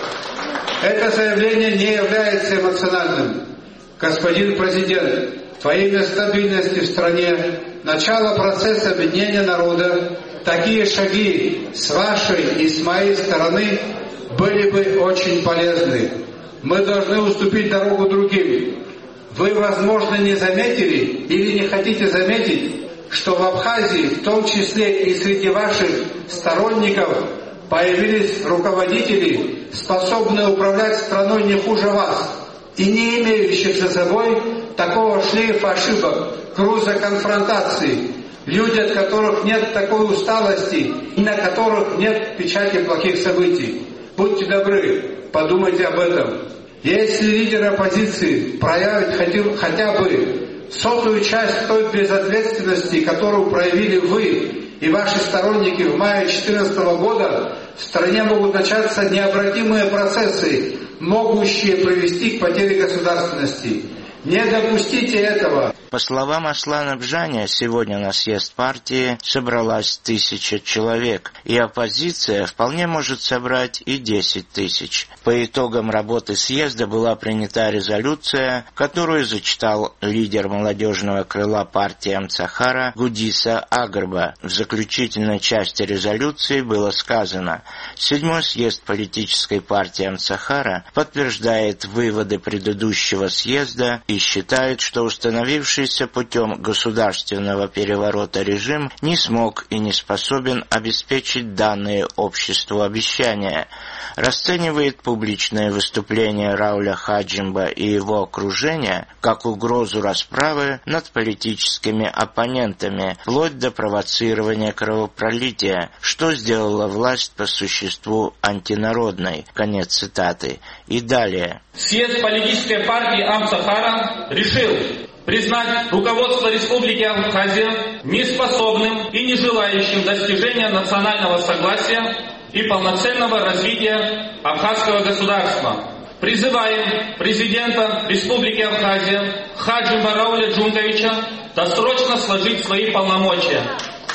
Это заявление не является эмоциональным. Господин президент, во имя стабильности в стране, начало процесса объединения народа, такие шаги с вашей и с моей стороны были бы очень полезны. Мы должны уступить дорогу другим. Вы, возможно, не заметили или не хотите заметить, что в Абхазии, в том числе и среди ваших сторонников, появились руководители, способные управлять страной не хуже вас, и не имеющие за собой такого шлейфа ошибок, груза конфронтации, люди, от которых нет такой усталости и на которых нет печати плохих событий. Будьте добры, подумайте об этом. Если лидер оппозиции проявит хотя бы сотую часть той безответственности, которую проявили вы и ваши сторонники в мае две тысячи четырнадцатого года, в стране могут начаться необратимые процессы, могущие привести к потере государственности. Не допустите этого. По словам Аслана Бжания, сегодня на съезд партии собралась тысяча человек, и оппозиция вполне может собрать и десять тысяч. По итогам работы съезда была принята резолюция, которую зачитал лидер молодежного крыла партии Амцахара Гудиса Агарба. В заключительной части резолюции было сказано: седьмой съезд политической партии Амцахара подтверждает выводы предыдущего съезда и считает, что установившийся путем государственного переворота режим не смог и не способен обеспечить данные обществу обещания. Расценивает публичное выступление Рауля Хаджимба и его окружения как угрозу расправы над политическими оппонентами, вплоть до провоцирования кровопролития, что сделала власть по существу антинародной. Конец цитаты. И далее. Съезд политической партии Амцахара решил признать руководство Республики Абхазия неспособным и не желающим достижения национального согласия и полноценного развития абхазского государства. Призываем президента Республики Абхазия Хаджимба Рауля Джунговича досрочно сложить свои полномочия.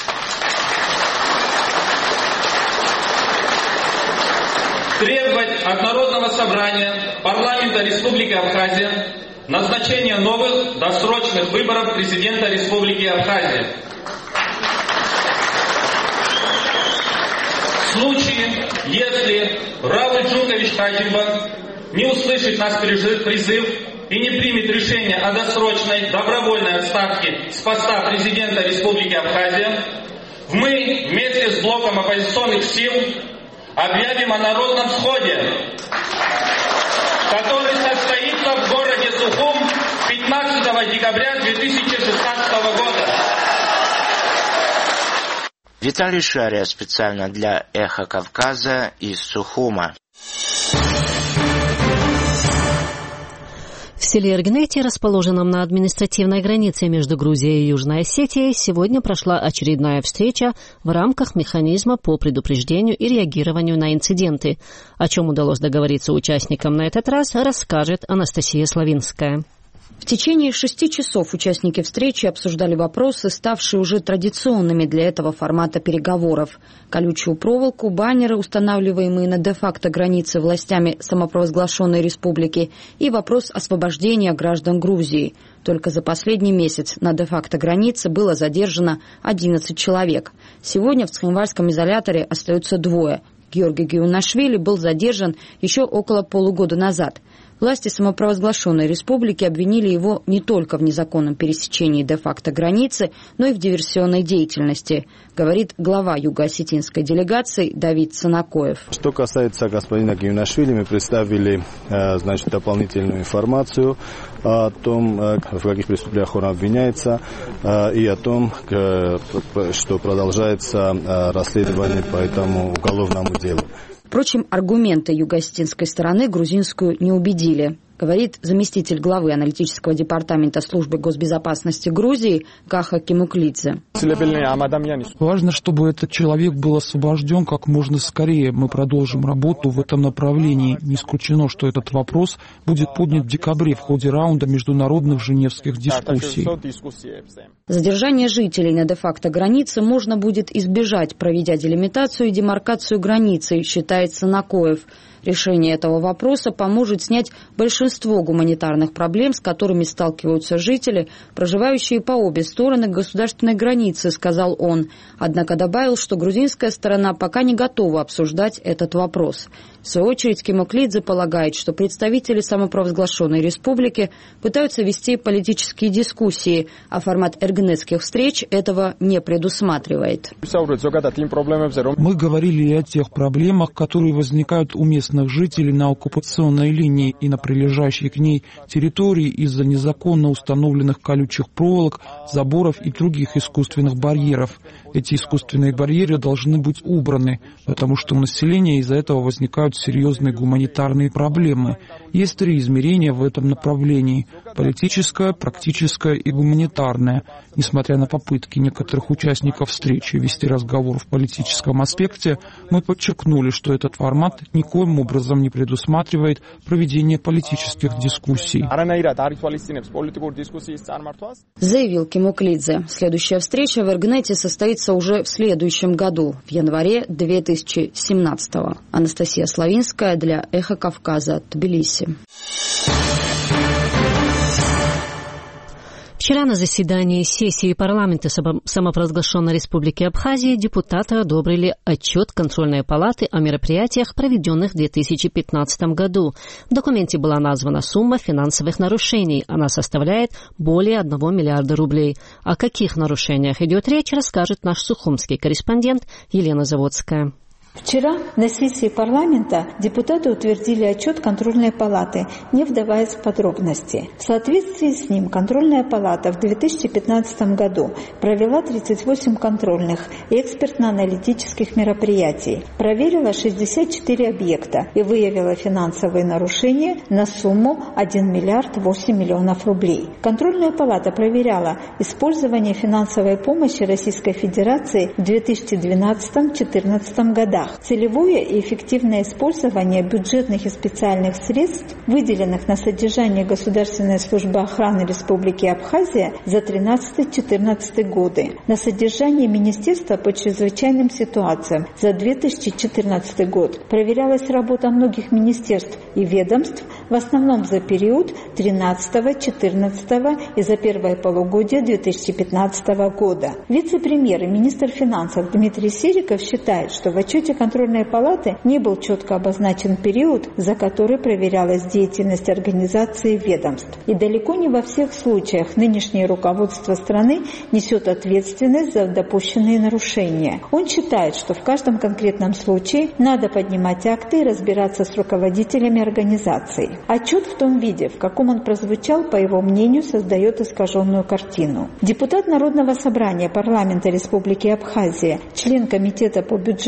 Требовать от Народного собрания парламента Республики Абхазия назначение новых досрочных выборов президента Республики Абхазия. В случае, если Рауль Джунгович Хаджимба не услышит наш призыв и не примет решение о досрочной добровольной отставке с поста президента Республики Абхазия, мы вместе с блоком оппозиционных сил объявим о народном сходе, который состоится в городе Сухум пятнадцатого декабря две тысячи шестнадцатого года. Виталий Шария специально для «Эхо Кавказа» из Сухума. В селе Эргнети, расположенном на административной границе между Грузией и Южной Осетией, сегодня прошла очередная встреча в рамках механизма по предупреждению и реагированию на инциденты. О чем удалось договориться участникам на этот раз, расскажет Анастасия Славинская. В течение шести часов участники встречи обсуждали вопросы, ставшие уже традиционными для этого формата переговоров. Колючую проволоку, баннеры, устанавливаемые на де-факто границе властями самопровозглашенной республики, и вопрос освобождения граждан Грузии. Только за последний месяц на де-факто границе было задержано одиннадцать человек. Сегодня в Цхинвальском изоляторе остаются двое. Георгий Геунашвили был задержан еще около полугода назад. Власти самопровозглашенной республики обвинили его не только в незаконном пересечении де-факто границы, но и в диверсионной деятельности, говорит глава юго-осетинской делегации Давид Санакоев. Что касается господина Геунашвили, мы представили значит, дополнительную информацию о том, в каких преступлениях он обвиняется, и о том, что продолжается расследование по этому уголовному делу. Впрочем, аргументы юго-осетинской стороны грузинскую не убедили, говорит заместитель главы аналитического департамента службы госбезопасности Грузии Каха Кимуклидзе. Важно, чтобы этот человек был освобожден как можно скорее. Мы продолжим работу в этом направлении. Не исключено, что этот вопрос будет поднят в декабре в ходе раунда международных женевских дискуссий. Задержание жителей на де-факто границе можно будет избежать, проведя делимитацию и демаркацию границы, считает Санакоев. Решение этого вопроса поможет снять большинство гуманитарных проблем, с которыми сталкиваются жители, проживающие по обе стороны государственной границы, сказал он. Однако добавил, что грузинская сторона пока не готова обсуждать этот вопрос. В свою очередь Кимуклидзе полагает, что представители самопровозглашенной республики пытаются вести политические дискуссии, а формат эргнетских встреч этого не предусматривает. Мы говорили и о тех проблемах, которые возникают у местных жителей на оккупационной линии и на прилежащей к ней территории из-за незаконно установленных колючих проволок, заборов и других искусственных барьеров. Эти искусственные барьеры должны быть убраны, потому что у населения из-за этого возникают серьезные гуманитарные проблемы. Есть три измерения в этом направлении – политическое, практическое и гуманитарное. Несмотря на попытки некоторых участников встречи вести разговор в политическом аспекте, мы подчеркнули, что этот формат никоим образом не предусматривает проведение политических дискуссий. Заявил Кимуклидзе. Следующая встреча в Эргнете состоится уже в следующем году, в январе две тысячи семнадцатого. Анастасия Славинская для «Эхо Кавказа», Тбилиси. Вчера на заседании сессии парламента самопровозглашенной Республики Абхазия депутаты одобрили отчет контрольной палаты о мероприятиях, проведенных в две тысячи пятнадцатом году. В документе была названа сумма финансовых нарушений. Она составляет более одного миллиарда рублей. О каких нарушениях идет речь, расскажет наш сухумский корреспондент Елена Заводская. Вчера на сессии парламента депутаты утвердили отчет контрольной палаты, не вдаваясь в подробности. В соответствии с ним контрольная палата в две тысячи пятнадцатом году провела тридцать восемь контрольных и экспертно-аналитических мероприятий, проверила шестьдесят четыре объекта и выявила финансовые нарушения на сумму один миллиард восемь миллионов рублей. Контрольная палата проверяла использование финансовой помощи Российской Федерации в две тысячи двенадцатом — две тысячи четырнадцатом годах. Целевое и эффективное использование бюджетных и специальных средств, выделенных на содержание Государственной службы охраны Республики Абхазия за тринадцатый — четырнадцатый годы, на содержание Министерства по чрезвычайным ситуациям за две тысячи четырнадцатый год. Проверялась работа многих министерств и ведомств, в основном за период тринадцатого — четырнадцатого и за первое полугодие две тысячи пятнадцатого года. Вице-премьер и министр финансов Дмитрий Сериков считает, что в отчете контрольной палаты не был четко обозначен период, за который проверялась деятельность организации и ведомств. И далеко не во всех случаях нынешнее руководство страны несет ответственность за допущенные нарушения. Он считает, что в каждом конкретном случае надо поднимать акты и разбираться с руководителями организации. Отчет в том виде, в каком он прозвучал, по его мнению, создает искаженную картину. Депутат Народного собрания парламента Республики Абхазия, член Комитета по бюджету, кредитованию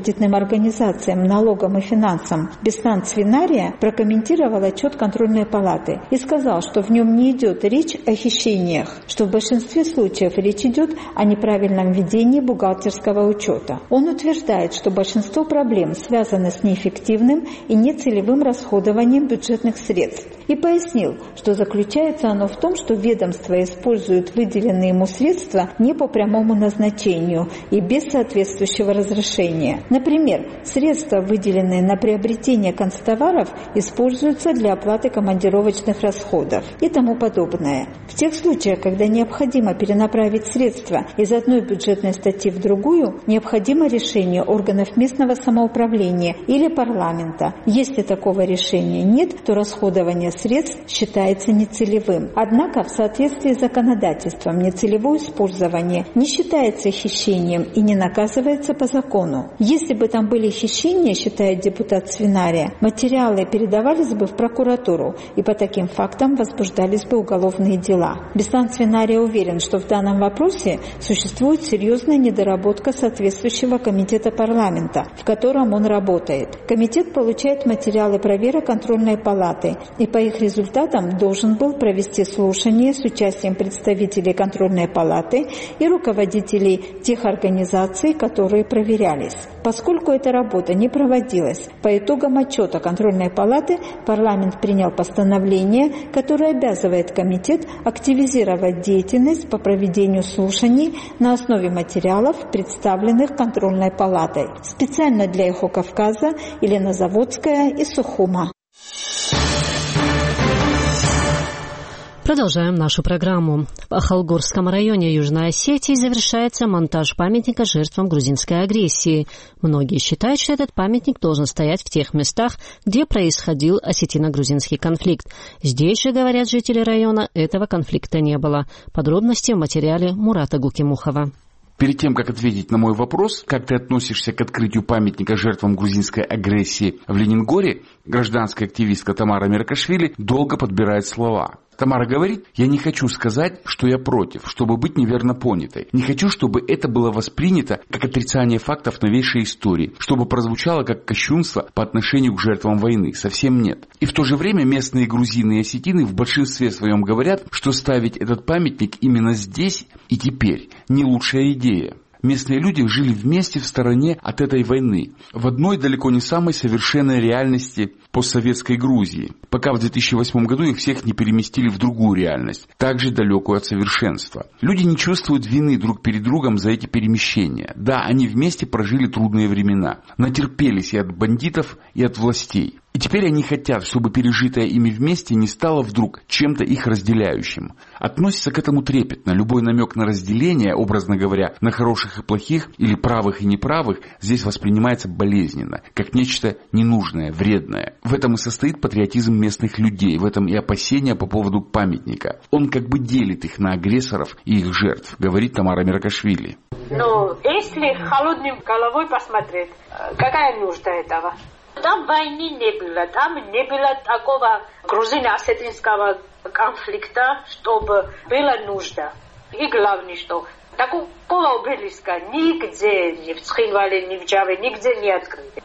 кредитным организациям, налогам и финансам Бестан Цвинария прокомментировал отчет контрольной палаты и сказал, что в нем не идет речь о хищениях, что в большинстве случаев речь идет о неправильном ведении бухгалтерского учета. Он утверждает, что большинство проблем связаны с неэффективным и нецелевым расходованием бюджетных средств и пояснил, что заключается оно в том, что ведомство использует выделенные ему средства не по прямому назначению и без соответствующего разрешения. Например, средства, выделенные на приобретение канцтоваров, используются для оплаты командировочных расходов и тому подобное. В тех случаях, когда необходимо перенаправить средства из одной бюджетной статьи в другую, необходимо решение органов местного самоуправления или парламента. Если такого решения нет, то расходование средств считается нецелевым. Однако в соответствии с законодательством нецелевое использование не считается хищением и не наказывается по закону. Если бы там были хищения, считает депутат Цвинария, материалы передавались бы в прокуратуру и по таким фактам возбуждались бы уголовные дела. Бестан Цвинария уверен, что в данном вопросе существует серьезная недоработка соответствующего комитета парламента, в котором он работает. Комитет получает материалы проверок контрольной палаты и по их результатам должен был провести слушание с участием представителей контрольной палаты и руководителей тех организаций, которые проверялись. Поскольку эта работа не проводилась, по итогам отчета контрольной палаты парламент принял постановление, которое обязывает комитет активизировать деятельность по проведению слушаний на основе материалов, представленных контрольной палатой, специально для Эхо Кавказа, Елена Заводская из Сухума. Продолжаем нашу программу. В Ахалгорском районе Южной Осетии завершается монтаж памятника жертвам грузинской агрессии. Многие считают, что этот памятник должен стоять в тех местах, где происходил осетино-грузинский конфликт. Здесь же, говорят жители района, этого конфликта не было. Подробности в материале Мурата Гукимухова. Перед тем, как ответить на мой вопрос, как ты относишься к открытию памятника жертвам грузинской агрессии в Ленингоре, гражданская активистка Тамара Меркашвили долго подбирает слова. Тамара говорит: я не хочу сказать, что я против, чтобы быть неверно понятой. Не хочу, чтобы это было воспринято как отрицание фактов новейшей истории, чтобы прозвучало как кощунство по отношению к жертвам войны. Совсем нет. И в то же время местные грузины и осетины в большинстве своем говорят, что ставить этот памятник именно здесь и теперь не лучшая идея. Местные люди жили вместе в стороне от этой войны, в одной далеко не самой совершенной реальности постсоветской Грузии, пока в две тысячи восьмом году их всех не переместили в другую реальность, также далекую от совершенства. Люди не чувствуют вины друг перед другом за эти перемещения. Да, они вместе прожили трудные времена, натерпелись и от бандитов, и от властей. И теперь они хотят, чтобы пережитое ими вместе не стало вдруг чем-то их разделяющим. Относятся к этому трепетно. Любой намек на разделение, образно говоря, на хороших и плохих, или правых и неправых, здесь воспринимается болезненно, как нечто ненужное, вредное. В этом и состоит патриотизм местных людей, в этом и опасения по поводу памятника. Он как бы делит их на агрессоров и их жертв, говорит Тамара Меркашвили. Но если холодной головой посмотреть, какая нужда этого? Там войны не было, там не было такого грузино-осетинского конфликта, чтобы была нужда. И главное, что такого обелиска нигде, ни в Цхинвале, ни в Джаве, нигде не открыли.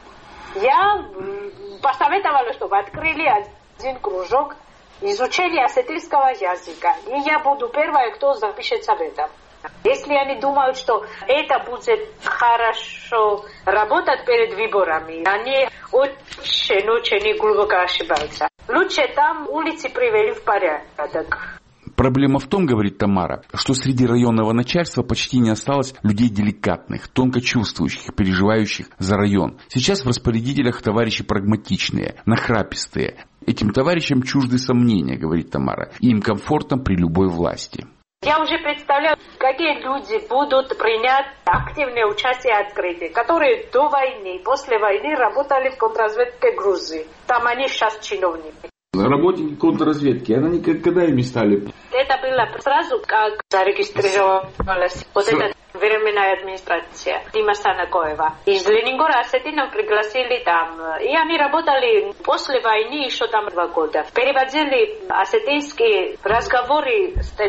Я посоветовала, чтобы открыли один кружок изучения осетинского языка. И я буду первая, кто запишется в этом. Если они думают, что это будет хорошо работать перед выборами, они очень-очень глубоко ошибаются. Лучше там улицы привели в порядок. Проблема в том, говорит Тамара, что среди районного начальства почти не осталось людей деликатных, тонко чувствующих, переживающих за район. Сейчас в распорядителях товарищи прагматичные, нахрапистые. Этим товарищам чужды сомнения, говорит Тамара, и им комфортно при любой власти. Я уже представляю, какие люди будут принять активное участие в открытии, которые до войны, после войны работали в контрразведке Грузии. Там они сейчас чиновники. Работники контрразведки, она никогда ими стали. Это было сразу, как зарегистрировалась вот эта временная администрация Дима Санакоева. Из Ленингора осетинов пригласили там. И они работали после войны еще там два года. Переводили осетинские разговоры с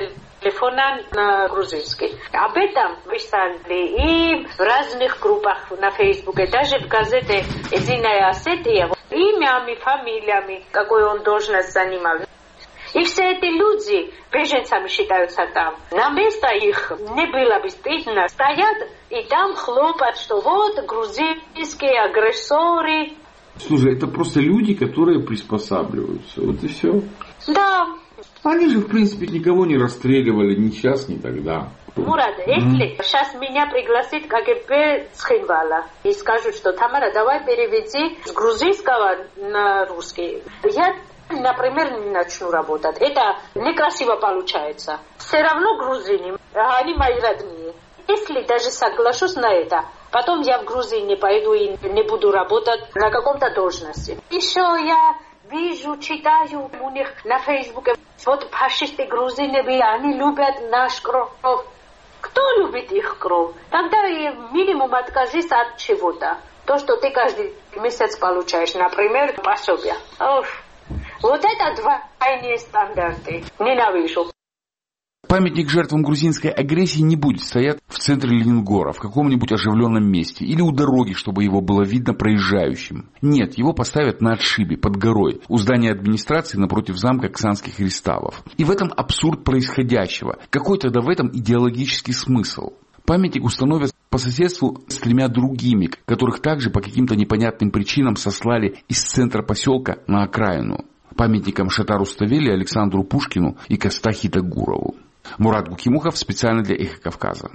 телефона на грузинский. Об этом писали и в разных группах на Фейсбуке, даже в газете «Единая Осетия», имями, фамилиями, какой он должность занимал. И все эти люди беженцами считаются там. На место их не было бы стыдно. Стоят и там хлопают, что вот грузинские агрессоры. Слушай, это просто люди, которые приспосабливаются. Вот и все. Да. Они же, в принципе, никого не расстреливали ни сейчас, ни тогда. Мурат, если сейчас меня пригласит КГБ с Хинвала и скажут, что Тамара, давай переведи с грузинского на русский. Я, например, не начну работать. Это некрасиво получается. Все равно грузины, они мои родные. Если даже соглашусь на это, потом я в Грузии не пойду и не буду работать на каком-то должности. Еще я вижу, читаю у них на Фейсбуке, вот фашисты грузины, они любят наш кровь. Кто любит их кровь? Тогда минимум откажись от чего-то. То, что ты каждый месяц получаешь, например, пособие. Оф. Вот это двойные стандарты. Ненавижу. Памятник жертвам грузинской агрессии не будет стоять в центре Ленингора, в каком-нибудь оживленном месте, или у дороги, чтобы его было видно проезжающим. Нет, его поставят на отшибе, под горой, у здания администрации напротив замка Ксанских Реставов. И в этом абсурд происходящего. Какой тогда в этом идеологический смысл? Памятник установят по соседству с тремя другими, которых также по каким-то непонятным причинам сослали из центра поселка на окраину. Памятникам Шатару Ставели, Александру Пушкину и Костахи Тагурову. Мурат Гукимухов специально для «Эхо Кавказа».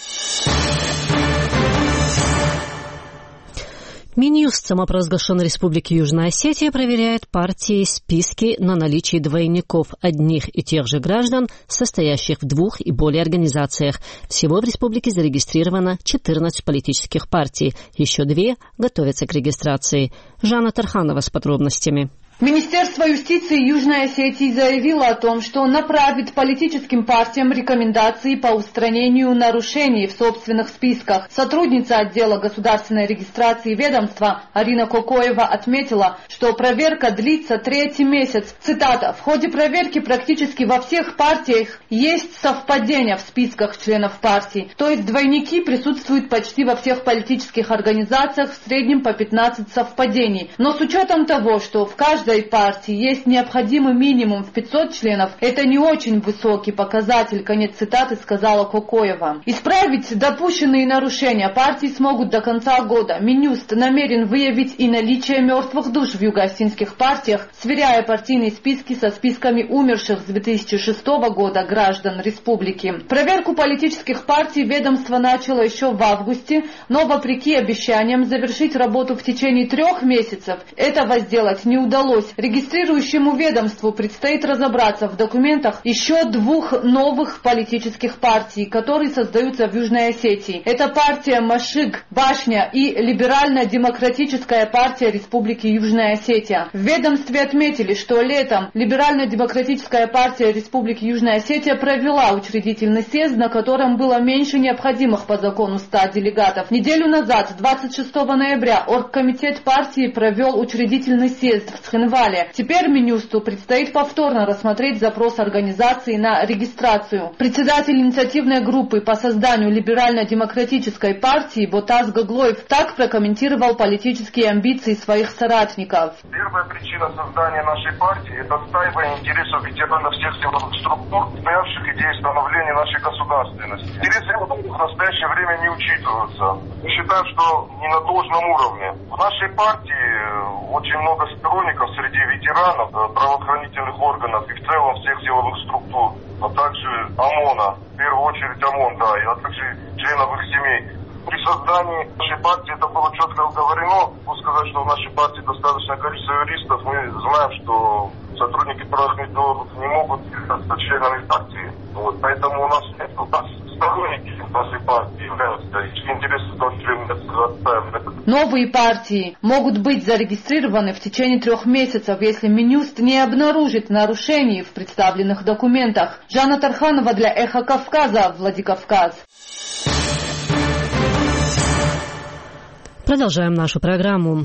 Минюст самопровозглашенной Республики Южная Осетия проверяет партии списки на наличие двойников одних и тех же граждан, состоящих в двух и более организациях. Всего в республике зарегистрировано четырнадцать политических партий. Еще две готовятся к регистрации. Жанна Тарханова с подробностями. Министерство юстиции Южной Осетии заявило о том, что направит политическим партиям рекомендации по устранению нарушений в собственных списках. Сотрудница отдела государственной регистрации ведомства Арина Кокоева отметила, что проверка длится третий месяц. Цитата: «В ходе проверки практически во всех партиях есть совпадения в списках членов партий, то есть двойники присутствуют почти во всех политических организациях, в среднем по пятнадцать совпадений. Но с учетом того, что в каждой партии есть необходимый минимум в пятьсот членов, это не очень высокий показатель», конец цитаты, сказала Кокоева. Исправить допущенные нарушения партии смогут до конца года. Минюст намерен выявить и наличие мертвых душ в юго-осетинских партиях, сверяя партийные списки со списками умерших с две тысячи шестого года граждан республики. Проверку политических партий ведомство начало еще в августе, но вопреки обещаниям завершить работу в течение трех месяцев этого сделать не удалось. Регистрирующему ведомству предстоит разобраться в документах еще двух новых политических партий, которые создаются в Южной Осетии. Это партия Машиг, Башня и Либерально-демократическая партия Республики Южная Осетия. В ведомстве отметили, что летом Либерально-демократическая партия Республики Южная Осетия провела учредительный съезд, на котором было меньше необходимых по закону ста делегатов. Неделю назад, двадцать шестого ноября, оргкомитет партии провел учредительный съезд в Цхинвале. Теперь Минюсту предстоит повторно рассмотреть запрос организации на регистрацию. Председатель инициативной группы по созданию либерально-демократической партии Ботас Гаглоев так прокомментировал политические амбиции своих соратников. Первая причина создания нашей партии – это отстаивание интересов ветеранов всех силовых структур, стоявших идеей становления нашей государственности. Интересы в настоящее время не учитываются. Мы считаем, что не на должном уровне. В нашей партии очень много сторонников среди ветеранов, правоохранительных органов и в целом всех силовых структур, а также ОМОНа, в первую очередь ОМОН, да, а также членов их семей. При создании нашей партии это было четко оговорено. Могу сказать, что в нашей партии достаточное количество юристов. Мы знаем, что сотрудники правоохранительных органов не могут являться членами партии. Вот, поэтому у нас нет сторонники нашей партии являются. Интересы в том числе отставим. Новые партии могут быть зарегистрированы в течение трех месяцев, если Минюст не обнаружит нарушений в представленных документах. Жанна Тарханова для «Эхо Кавказа», Владикавказ. Продолжаем нашу программу.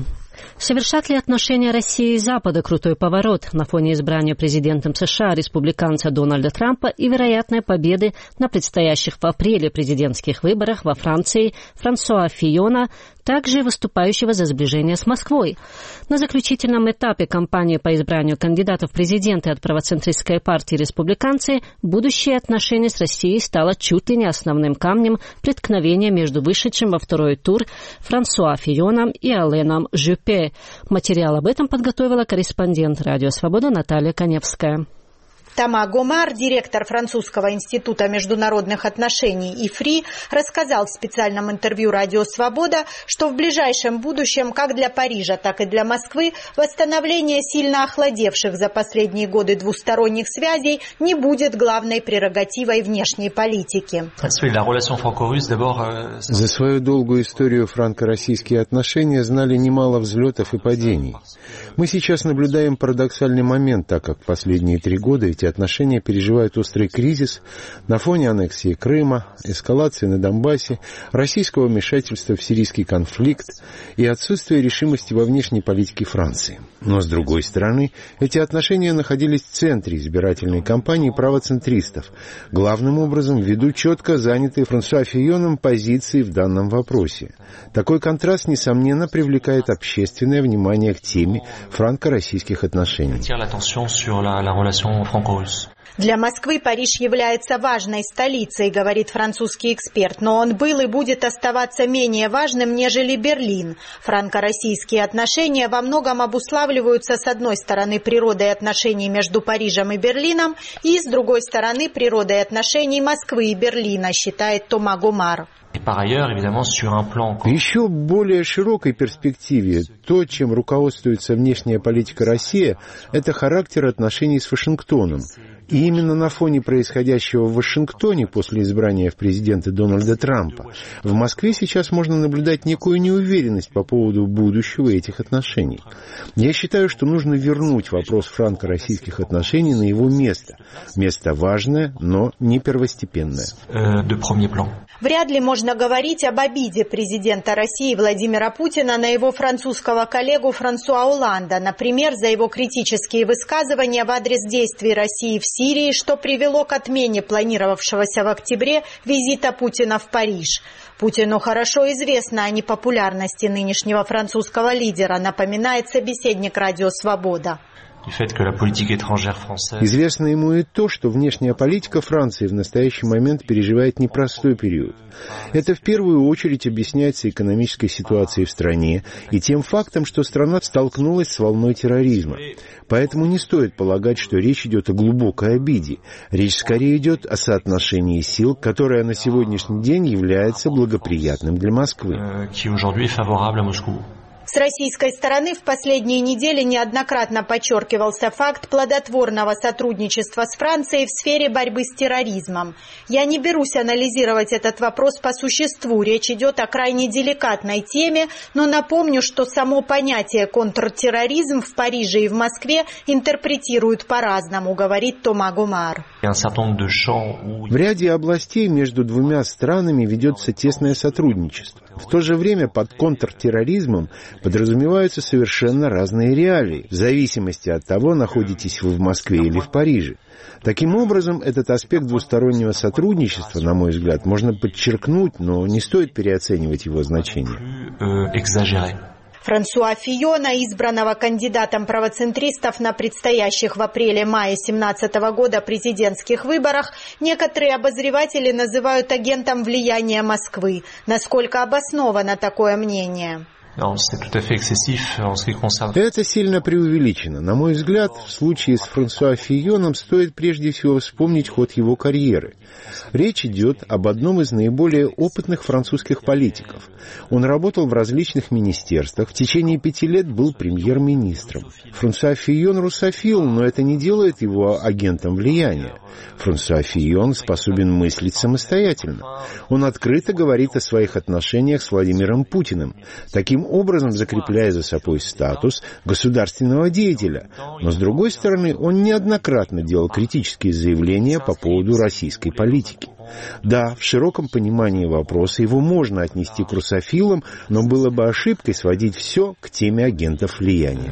Совершат ли отношения России и Запада крутой поворот на фоне избрания президентом США республиканца Дональда Трампа и вероятной победы на предстоящих в апреле президентских выборах во Франции Франсуа Фийона, также выступающего за сближение с Москвой? На заключительном этапе кампании по избранию кандидатов в президенты от правоцентристской партии республиканцы будущее отношения с Россией стало чуть ли не основным камнем преткновения между вышедшим во второй тур Франсуа Фийоном и Аленом Жюпе. Материал об этом подготовила корреспондент «Радио Свобода» Наталья Коневская. Тома Гомар, директор Французского института международных отношений ИФРИ, рассказал в специальном интервью «Радио Свобода», что в ближайшем будущем как для Парижа, так и для Москвы восстановление сильно охладевших за последние годы двусторонних связей не будет главной прерогативой внешней политики. За свою долгую историю франко-российские отношения знали немало взлетов и падений. Мы сейчас наблюдаем парадоксальный момент, так как последние три года эти отношения переживают острый кризис на фоне аннексии Крыма, эскалации на Донбассе, российского вмешательства в сирийский конфликт и отсутствия решимости во внешней политике Франции. Но, с другой стороны, эти отношения находились в центре избирательной кампании правоцентристов, главным образом ввиду четко занятой Франсуа Фийоном позиции в данном вопросе. Такой контраст, несомненно, привлекает общественное внимание к теме франко-российских отношений. Для Москвы Париж является важной столицей, говорит французский эксперт, но он был и будет оставаться менее важным, нежели Берлин. Франко-российские отношения во многом обуславливаются с одной стороны природой отношений между Парижем и Берлином и с другой стороны природой отношений Москвы и Берлина, считает Тома Гомар. В еще более широкой перспективе то, чем руководствуется внешняя политика России, это характер отношений с Вашингтоном. И именно на фоне происходящего в Вашингтоне после избрания в президенты Дональда Трампа в Москве сейчас можно наблюдать некую неуверенность по поводу будущего этих отношений. Я считаю, что нужно вернуть вопрос франко-российских отношений на его место. Место важное, но не первостепенное. Вряд ли можно говорить об обиде президента России Владимира Путина на его французского коллегу Франсуа Олланда, например, за его критические высказывания в адрес действий России в Сирии, что привело к отмене планировавшегося в октябре визита Путина в Париж. Путину хорошо известно о непопулярности нынешнего французского лидера, напоминает собеседник «Радио Свобода». Известно ему и то, что внешняя политика Франции в настоящий момент переживает непростой период. Это в первую очередь объясняется экономической ситуацией в стране и тем фактом, что страна столкнулась с волной терроризма. Поэтому не стоит полагать, что речь идет о глубокой обиде. Речь скорее идет о соотношении сил, которое на сегодняшний день является благоприятным для Москвы. С российской стороны в последние недели неоднократно подчеркивался факт плодотворного сотрудничества с Францией в сфере борьбы с терроризмом. Я не берусь анализировать этот вопрос по существу, речь идет о крайне деликатной теме, но напомню, что само понятие контртерроризм в Париже и в Москве интерпретируют по-разному, говорит Тома Гомар. В ряде областей между двумя странами ведется тесное сотрудничество. В то же время под контртерроризмом подразумеваются совершенно разные реалии, в зависимости от того, находитесь вы в Москве или в Париже. Таким образом, этот аспект двустороннего сотрудничества, на мой взгляд, можно подчеркнуть, но не стоит переоценивать его значение. Франсуа Фийона, избранного кандидатом правоцентристов на предстоящих в апреле-мае две тысячи семнадцатого года президентских выборах, некоторые обозреватели называют агентом влияния Москвы. Насколько обосновано такое мнение? Это сильно преувеличено. На мой взгляд, в случае с Франсуа Фийоном стоит прежде всего вспомнить ход его карьеры. Речь идет об одном из наиболее опытных французских политиков. Он работал в различных министерствах, в течение пяти лет был премьер-министром. Франсуа Фийон русофил, но это не делает его агентом влияния. Франсуа Фийон способен мыслить самостоятельно. Он открыто говорит о своих отношениях с Владимиром Путиным, таким образом закрепляя за собой статус государственного деятеля. Но, с другой стороны, он неоднократно делал критические заявления по поводу российской политики. Да, в широком понимании вопроса его можно отнести к русофилам, но было бы ошибкой сводить все к теме агентов влияния.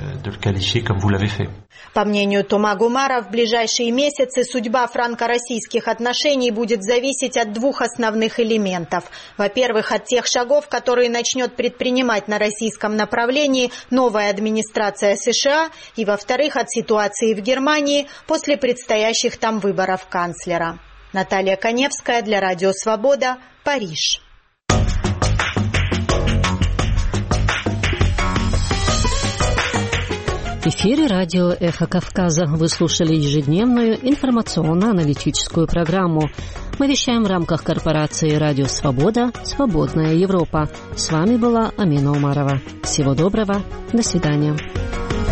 По мнению Тома Гумара, в ближайшие месяцы судьба франко-российских отношений будет зависеть от двух основных элементов. Во-первых, от тех шагов, которые начнет предпринимать на российском направлении новая администрация США, и, во-вторых, от ситуации в Германии после предстоящих там выборов канцлера. Наталья Коневская для Радио Свобода, Париж. В эфире радио «Эхо Кавказа». Вы слушали ежедневную информационно-аналитическую программу. Мы вещаем в рамках корпорации «Радио Свобода. Свободная Европа». С вами была Амина Умарова. Всего доброго. До свидания.